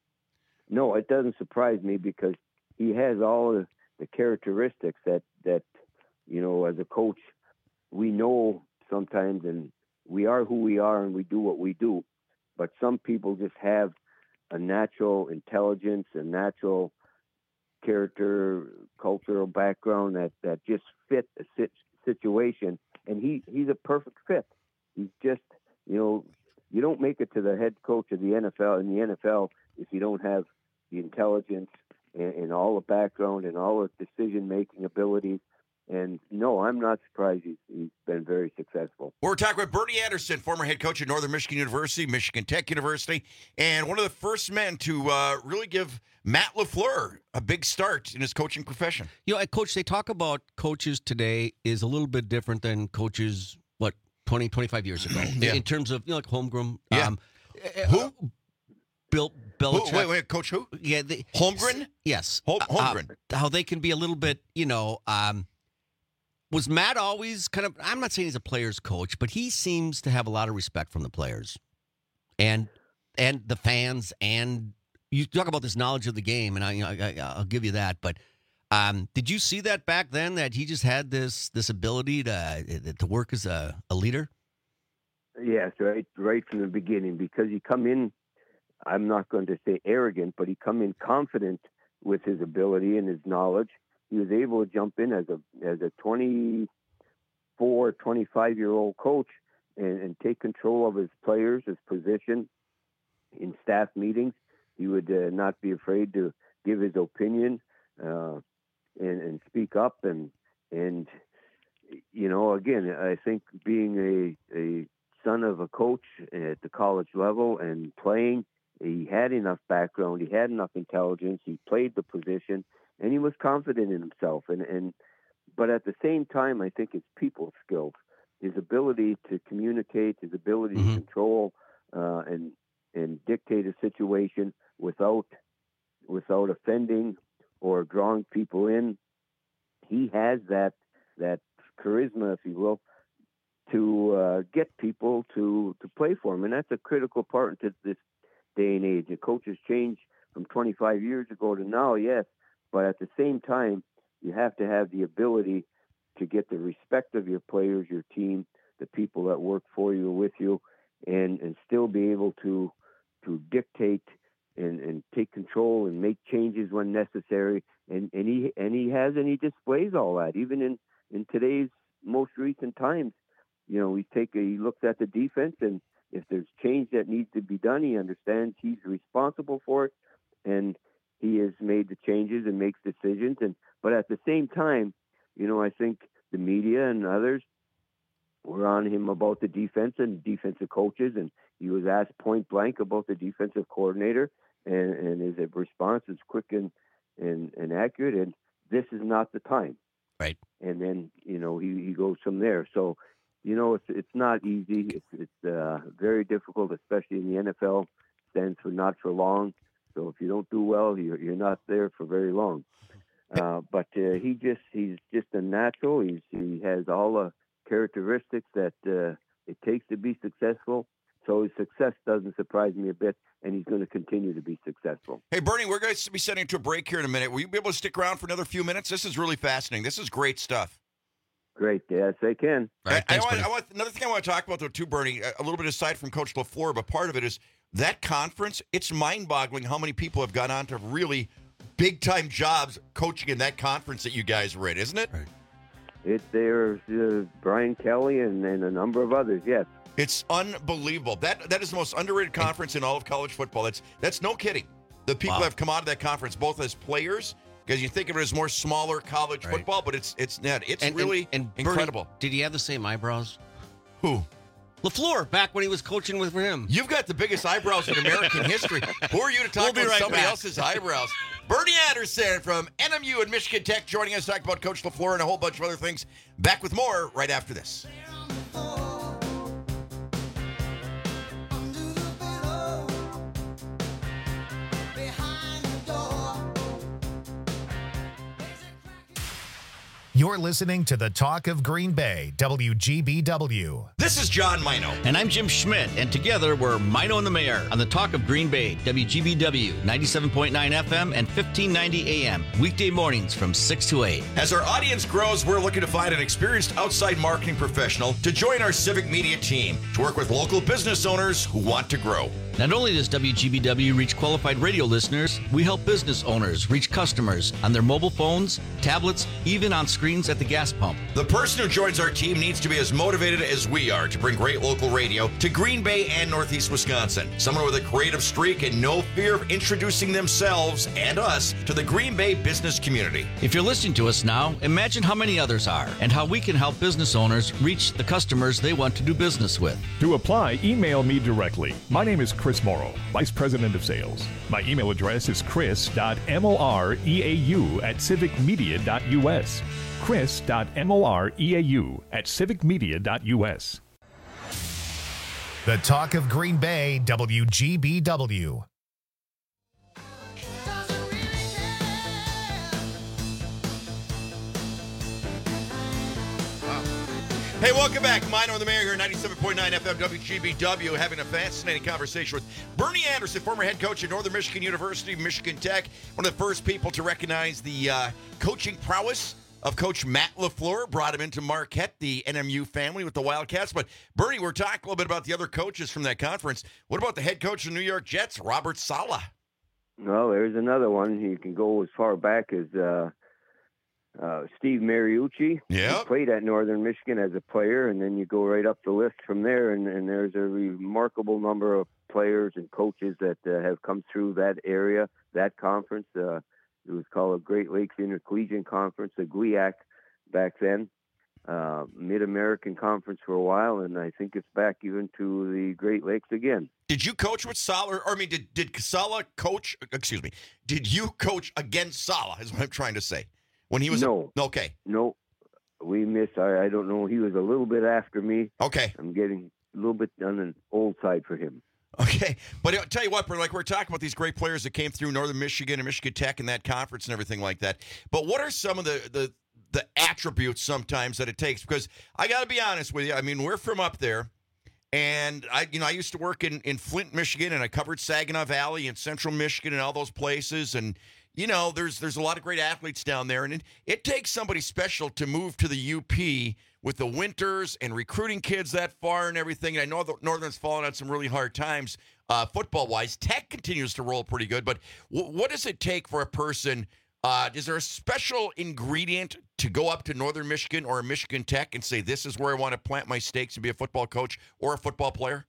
[SPEAKER 4] No, it doesn't surprise me because he has all the, the characteristics that, that, you know, as a coach, we know sometimes, and we are who we are and we do what we do. But some people just have a natural intelligence, a natural character, cultural background that, that just fit a sit, situation. And he, he's a perfect fit. He's just, you know, you don't make it to the head coach of the N F L in the N F L if you don't have the intelligence and, and all the background and all the decision-making abilities. And no, I'm not surprised he's, he's been very successful.
[SPEAKER 15] We're talking with Bernie Anderson, former head coach at Northern Michigan University, Michigan Tech University, and one of the first men to uh, really give Matt LaFleur a big start in his coaching profession.
[SPEAKER 16] You know, Coach, they talk about coaches today is a little bit different than coaches, what, twenty, twenty-five years ago,
[SPEAKER 15] Yeah.
[SPEAKER 16] in terms of, you know, like Holmgren.
[SPEAKER 15] Yeah.
[SPEAKER 16] Um,
[SPEAKER 15] Who?
[SPEAKER 16] Bill Belichick.
[SPEAKER 15] Who? Wait, wait, Coach who?
[SPEAKER 16] Yeah, the,
[SPEAKER 15] Holmgren?
[SPEAKER 16] Yes.
[SPEAKER 15] Hol-
[SPEAKER 16] Uh,
[SPEAKER 15] Holmgren.
[SPEAKER 16] uh, how they can be a little bit, you know, um, was Matt always kind of, I'm not saying he's a player's coach, but he seems to have a lot of respect from the players and and the fans. And you talk about this knowledge of the game, and I, you know, I, I'll give you that. But um, did you see that back then, that he just had this this ability to to work as a, a leader?
[SPEAKER 4] Yes, right, right from the beginning, because he come in, I'm not going to say arrogant, but he come in confident with his ability and his knowledge. He was able to jump in as a as a twenty-four, twenty-five-year-old coach and, and take control of his players, his position in staff meetings. He would uh, not be afraid to give his opinion uh, and, and speak up. And, and, you know, again, I think being a, a son of a coach at the college level and playing, he had enough background, he had enough intelligence, he played the position, and he was confident in himself. And, and but at the same time, I think his people skills, his ability to communicate, his ability
[SPEAKER 16] Mm-hmm.
[SPEAKER 4] to control uh, and and dictate a situation without without offending or drawing people in. He has that that charisma, if you will, to uh, get people to, to play for him, and that's a critical part into this day and age. The coaches change from twenty-five years ago to now, yes, but at the same time, you have to have the ability to get the respect of your players, your team, the people that work for you, with you, and, and still be able to to dictate and, and take control and make changes when necessary. And, and he and he has and he displays all that, even in, in today's most recent times. You know, he take a, he looks at the defense, and if there's change that needs to be done, he understands he's responsible for it, and he has made the changes and makes decisions. And but at the same time, you know, I think the media and others were on him about the defense and defensive coaches, and he was asked point blank about the defensive coordinator, and, and his response is quick and, and, and accurate, and this is not the time.
[SPEAKER 16] Right.
[SPEAKER 4] And then, you know, he, he goes from there. So, you know, it's it's not easy. It's, it's uh, very difficult, especially in the N F L. Stands for not for long. So if you don't do well, you're, you're not there for very long. Uh, but uh, he just he's just a natural. He's, he has all the characteristics that uh, it takes to be successful. So his success doesn't surprise me a bit, and he's going to continue to be successful.
[SPEAKER 15] Hey, Bernie, we're going to be sending to a break here in a minute. Will you be able to stick around for another few minutes? This is really fascinating. This is great stuff.
[SPEAKER 4] Great. Yes, I can.
[SPEAKER 15] All right, I, I, want, I want another thing I want to talk about, though, too, Bernie, a little bit aside from Coach LaFleur, but part of it is that conference, it's mind-boggling how many people have gone on to really big-time jobs coaching in that conference that you guys were in, isn't it? Right.
[SPEAKER 4] It's there's uh, Brian Kelly and, and a number of others, yes.
[SPEAKER 15] It's unbelievable. That That is the most underrated conference in all of college football. That's that's no kidding. The people
[SPEAKER 16] Wow.
[SPEAKER 15] that have come out of that conference, both as players, because you think of it as more smaller college
[SPEAKER 16] Right.
[SPEAKER 15] football, but it's it's net. It's
[SPEAKER 16] And-
[SPEAKER 15] really
[SPEAKER 16] and, and Bernie,
[SPEAKER 15] incredible.
[SPEAKER 16] did he have the same eyebrows?
[SPEAKER 15] Who?
[SPEAKER 16] LaFleur, back when he was coaching with him.
[SPEAKER 15] You've got the biggest eyebrows in American history. Who are you to talk
[SPEAKER 16] We'll be
[SPEAKER 15] about
[SPEAKER 16] right
[SPEAKER 15] somebody
[SPEAKER 16] back.
[SPEAKER 15] else's eyebrows? Bernie Anderson from N M U and Michigan Tech joining us, talking about Coach LaFleur and a whole bunch of other things. Back with more right after this.
[SPEAKER 1] You're listening to the Talk of Green Bay, W G B W.
[SPEAKER 15] This is John Mino.
[SPEAKER 9] And I'm Jim Schmidt, and together we're Mino and the Mayor on the Talk of Green Bay, W G B W, ninety-seven point nine F M and fifteen ninety A M, weekday mornings from six to eight.
[SPEAKER 15] As our audience grows, we're looking to find an experienced outside marketing professional to join our Civic Media team to work with local business owners who want to grow.
[SPEAKER 9] Not only does W G B W reach qualified radio listeners, we help business owners reach customers on their mobile phones, tablets, even on screens at the gas pump.
[SPEAKER 15] The person who joins our team needs to be as motivated as we are to bring great local radio to Green Bay and Northeast Wisconsin. Someone with a creative streak and no fear of introducing themselves and us to the Green Bay business community.
[SPEAKER 9] If you're listening to us now, imagine how many others are and how we can help business owners reach the customers they want to do business with.
[SPEAKER 11] To apply, email me directly. My name is Chris Morrow, Vice President of Sales. My email address is chris dot moreau at civic media dot u s. chris dot moreau at civic media dot u s.
[SPEAKER 1] The Talk of Green Bay, W G B W.
[SPEAKER 15] Hey, welcome back. Mino and the Mayor here, ninety-seven point nine F M W G B W, having a fascinating conversation with Bernie Anderson, former head coach at Northern Michigan University, Michigan Tech, one of the first people to recognize the uh, coaching prowess of Coach Matt LaFleur, brought him into Marquette, the N M U family with the Wildcats. But, Bernie, we're talking a little bit about the other coaches from that conference. What about the head coach of the New York Jets, Robert Saleh?
[SPEAKER 4] Well, there's another one. You can go as far back as uh, uh, Steve Mariucci.
[SPEAKER 15] Yeah.
[SPEAKER 4] He played at Northern Michigan as a player, and then you go right up the list from there, and, and there's a remarkable number of players and coaches that uh, have come through that area, that conference. Uh, it was called the Great Lakes Intercollegiate Conference, the G W I A C back then. Uh, Mid-American Conference for a while, and I think it's back even to the Great Lakes again.
[SPEAKER 15] Did you coach with Saleh, or, or I mean, did, did Saleh coach, excuse me, did you coach against Saleh, is what I'm trying to say? When he was
[SPEAKER 4] No.
[SPEAKER 15] A, okay.
[SPEAKER 4] No. We missed, I, I don't know, he was a little bit after me.
[SPEAKER 15] Okay.
[SPEAKER 4] I'm getting a little bit on the old side for him.
[SPEAKER 15] Okay, but I'll tell you what, like we're talking about these great players that came through Northern Michigan and Michigan Tech and that conference and everything like that. But what are some of the the, the attributes sometimes that it takes? Because I got to be honest with you. I mean, we're from up there, and I, you know, I used to work in, in Flint, Michigan, and I covered Saginaw Valley and Central Michigan and all those places. And you know, there's there's a lot of great athletes down there, and it, it takes somebody special to move to the U P with the winters and recruiting kids that far and everything. And I know the Northern's fallen on some really hard times uh, football-wise. Tech continues to roll pretty good, but w- what does it take for a person? Uh, is there a special ingredient to go up to Northern Michigan or Michigan Tech and say, this is where I want to plant my stakes and be a football coach or a football player?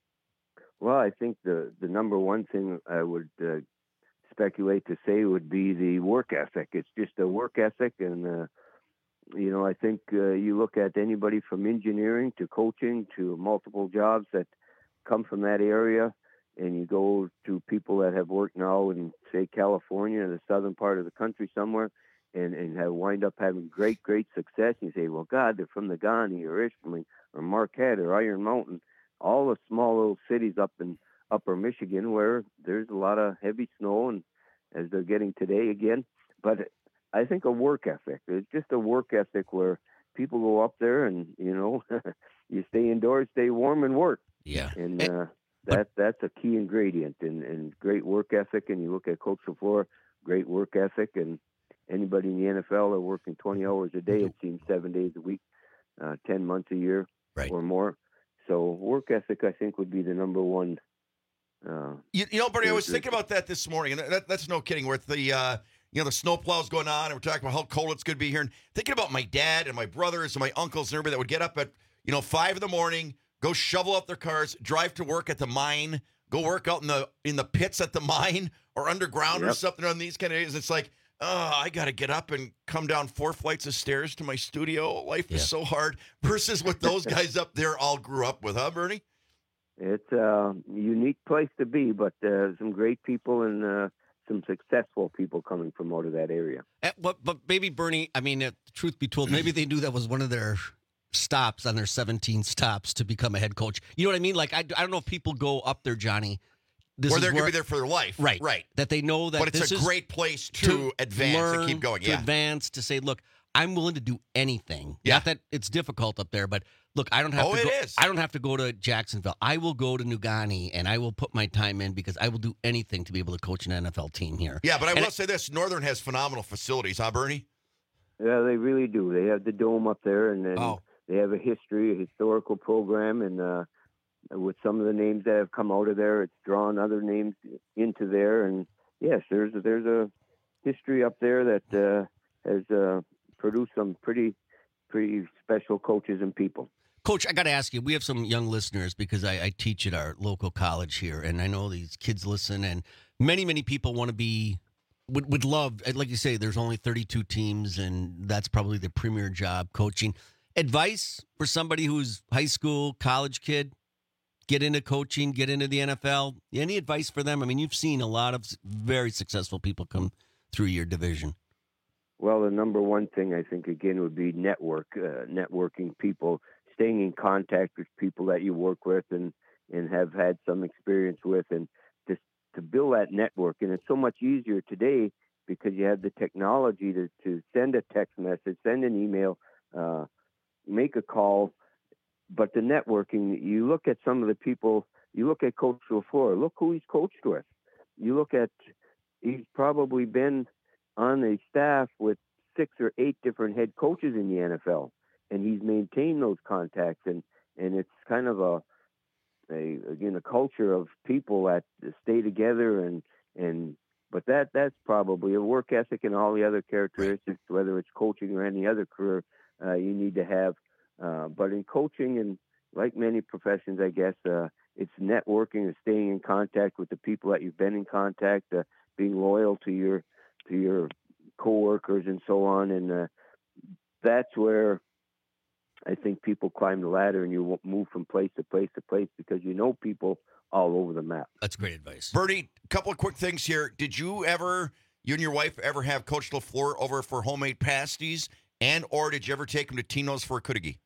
[SPEAKER 4] Well, I think the, the number one thing I would uh, speculate to say would be the work ethic. It's just a work ethic, and uh, you know, I think uh, you look at anybody from engineering to coaching to multiple jobs that come from that area, and you go to people that have worked now in, say, California, in the southern part of the country somewhere, and, and have wind up having great, great success. And you say, well, God, they're from Negaunee or Ishpeming or Marquette or Iron Mountain, all the small little cities up in upper Michigan where there's a lot of heavy snow, and as they're getting today again. But I think a work ethic. It's just a work ethic where people go up there and, you know, you stay indoors, stay warm, and work.
[SPEAKER 9] Yeah.
[SPEAKER 4] And uh, that that's a key ingredient in, in great work ethic. And you look at Coach LaFleur, great work ethic. And anybody in the N F L are working twenty hours a day, it seems, seven days a week, uh, ten months a year
[SPEAKER 15] right.
[SPEAKER 4] or more. So work ethic, I think, would be the number one. Uh,
[SPEAKER 15] you, you know, Bernie, I was thinking about that this morning, and that, that's no kidding, with the uh, – you know, the snow plow's going on, and we're talking about how cold it's going to be here. And thinking about my dad and my brothers and my uncles and everybody that would get up at, you know, five in the morning, go shovel up their cars, drive to work at the mine, go work out in the in the pits at the mine or underground
[SPEAKER 4] Yep.
[SPEAKER 15] or something on these kind of days. It's like, oh, I got to get up and come down four flights of stairs to my studio. Life is so hard. Versus what those guys up there all grew up with, huh, Bernie?
[SPEAKER 4] It's a unique place to be, but uh, some great people and uh, some successful people coming from out of that area.
[SPEAKER 16] Uh, But, but maybe, Bernie, I mean, uh, truth be told, maybe they knew that was one of their stops on their seventeen stops to become a head coach. You know what I mean? Like, I, I don't know if people go up there, Johnny. This
[SPEAKER 15] Or
[SPEAKER 16] is
[SPEAKER 15] they're going
[SPEAKER 16] where-
[SPEAKER 15] to be there for their life.
[SPEAKER 16] Right.
[SPEAKER 15] Right.
[SPEAKER 16] That they know that
[SPEAKER 15] But it's
[SPEAKER 16] this
[SPEAKER 15] a
[SPEAKER 16] is
[SPEAKER 15] great place to, advance
[SPEAKER 16] learn,
[SPEAKER 15] and keep going.
[SPEAKER 16] to
[SPEAKER 15] Yeah.
[SPEAKER 16] advance, to say, look, I'm willing to do anything.
[SPEAKER 15] Yeah.
[SPEAKER 16] Not that it's difficult up there, but look, I don't have
[SPEAKER 15] Oh,
[SPEAKER 16] to
[SPEAKER 15] it
[SPEAKER 16] go,
[SPEAKER 15] is.
[SPEAKER 16] I don't have to go to Jacksonville. I will go to Nugani, and I will put my time in because I will do anything to be able to coach an N F L team here.
[SPEAKER 15] Yeah, but I
[SPEAKER 16] And
[SPEAKER 15] will
[SPEAKER 16] it-
[SPEAKER 15] say this: Northern has phenomenal facilities, huh, Bernie?
[SPEAKER 4] Yeah, they really do. They have the dome up there, and then
[SPEAKER 15] Oh.
[SPEAKER 4] they have a history, a historical program, and uh, with some of the names that have come out of there, it's drawn other names into there. And yes, there's there's a history up there that uh, has uh, produced some pretty pretty special coaches and people.
[SPEAKER 16] Coach, I got to ask you, we have some young listeners because I, I teach at our local college here, and I know these kids listen, and many, many people want to be, would, would love, like you say, there's only thirty-two teams, and that's probably the premier job, coaching. Advice for somebody who's high school, college kid, get into coaching, get into the N F L? Any advice for them? I mean, you've seen a lot of very successful people come through your division.
[SPEAKER 4] Well, the number one thing I think again would be network, uh, networking people, staying in contact with people that you work with and, and have had some experience with, and just to build that network. And it's so much easier today because you have the technology to, to send a text message, send an email, uh, make a call. But the networking, you look at some of the people, you look at Coach LaFleur, look who he's coached with. You look at, he's probably been on a staff with six or eight different head coaches in the N F L, and he's maintained those contacts, and, and it's kind of a, a again a culture of people that stay together, and and but that that's probably a work ethic and all the other characteristics, whether it's coaching or any other career uh, you need to have. Uh, but in coaching, and like many professions, I guess uh, it's networking and staying in contact with the people that you've been in contact, uh, being loyal to your to your coworkers and so on, and uh, that's where I think people climb the ladder, and you move from place to place to place because you know people all over the map.
[SPEAKER 16] That's great advice.
[SPEAKER 15] Bernie, a couple of quick things here. Did you ever, you and your wife, ever have Coach LaFleur over for homemade pasties, and or did you ever take him to Tino's for a kudigi?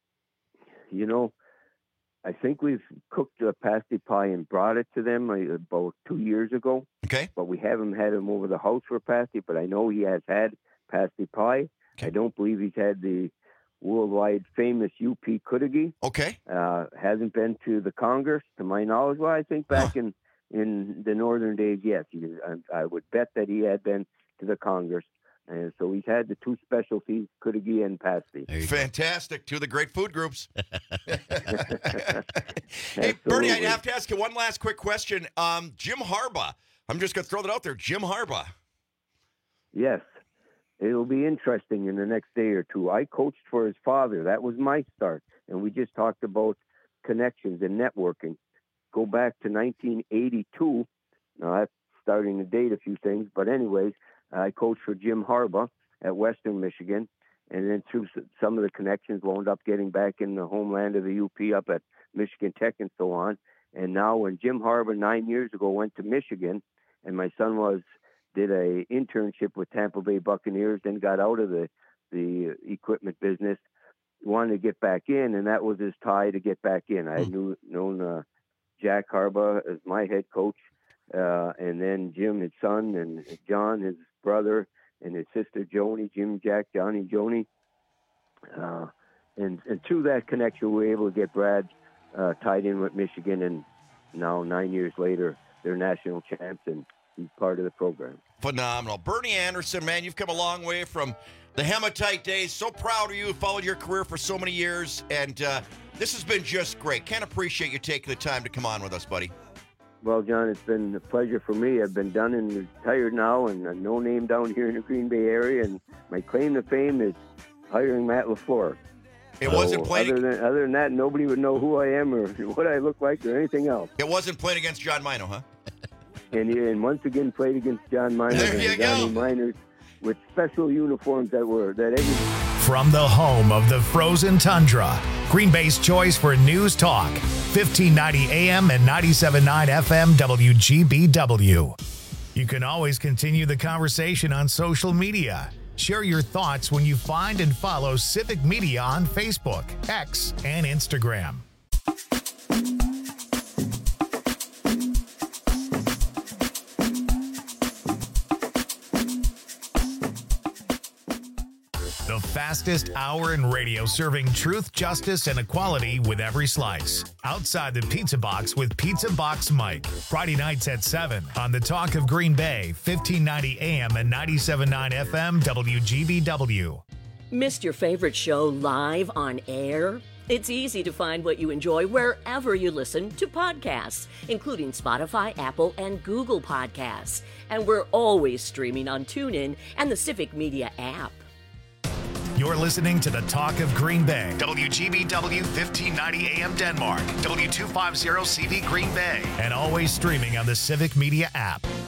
[SPEAKER 4] You know, I think we've cooked a pasty pie and brought it to them uh, about two years ago.
[SPEAKER 15] Okay.
[SPEAKER 4] But we haven't had him over the house for pasty, but I know he has had pasty pie. Okay. I don't believe he's had the worldwide famous U P kudigi.
[SPEAKER 15] Okay.
[SPEAKER 4] Uh, hasn't been to the Congress, to my knowledge. Well, I think back in, in the northern days, yes. He, I, I would bet that he had been to the Congress. And so he's had the two specialties, kudigi and pasty.
[SPEAKER 15] Fantastic. Two of the great food groups. Hey, Bernie, I have to ask you one last quick question. Um, Jim Harbaugh. I'm just going to throw that out there. Jim Harbaugh.
[SPEAKER 4] Yes. It'll be interesting in the next day or two. I coached for his father. That was my start. And we just talked about connections and networking. Go back to nineteen eighty-two. Now, that's starting to date a few things. But anyways, I coached for Jim Harbaugh at Western Michigan. And then through some of the connections, wound up getting back in the homeland of the U P up at Michigan Tech and so on. And now when Jim Harbaugh nine years ago went to Michigan, and my son was did a internship with Tampa Bay Buccaneers, then got out of the, the equipment business, wanted to get back in, and that was his tie to get back in. I had knew, known uh, Jack Harbaugh as my head coach, uh, and then Jim, his son, and John, his brother, and his sister Joni, Jim, Jack, Johnny, Joni. Uh, and, and through that connection, we were able to get Brad uh, tied in with Michigan, and now nine years later, they're national champs, and he's part of the program.
[SPEAKER 15] Phenomenal. Bernie Anderson, man, you've come a long way from the Hematite days. So proud of you. Followed your career for so many years, and uh, this has been just great. Can't appreciate you taking the time to come on with us, buddy.
[SPEAKER 4] Well, John, it's been a pleasure for me. I've been done and retired now, and a no name down here in the Green Bay area, and my claim to fame is hiring Matt LaFleur.
[SPEAKER 15] It
[SPEAKER 4] so
[SPEAKER 15] wasn't playing.
[SPEAKER 4] Other than, other than that, nobody would know who I am or what I look like or anything else.
[SPEAKER 15] It wasn't playing against John Mino, huh?
[SPEAKER 4] And, and once again, played against John Miners
[SPEAKER 15] There you
[SPEAKER 4] and Johnny
[SPEAKER 15] go.
[SPEAKER 4] Miners with special uniforms that were that every.
[SPEAKER 1] From the home of the frozen tundra, Green Bay's choice for news talk, fifteen ninety A M and ninety-seven point nine F M W G B W. You can always continue the conversation on social media. Share your thoughts when you find and follow Civic Media on Facebook, X, and Instagram. The fastest hour in radio serving truth, justice, and equality with every slice. Outside the Pizza Box with Pizza Box Mike. Friday nights at seven on the Talk of Green Bay, fifteen ninety A M and ninety-seven point nine F M W G B W.
[SPEAKER 7] Missed your favorite show live on air? It's easy to find what you enjoy wherever you listen to podcasts, including Spotify, Apple, and Google Podcasts. And we're always streaming on TuneIn and the Civic Media app.
[SPEAKER 1] You're listening to the Talk of Green Bay, W G B W fifteen ninety A M Denmark, W two fifty C V Green Bay, and always streaming on the Civic Media app.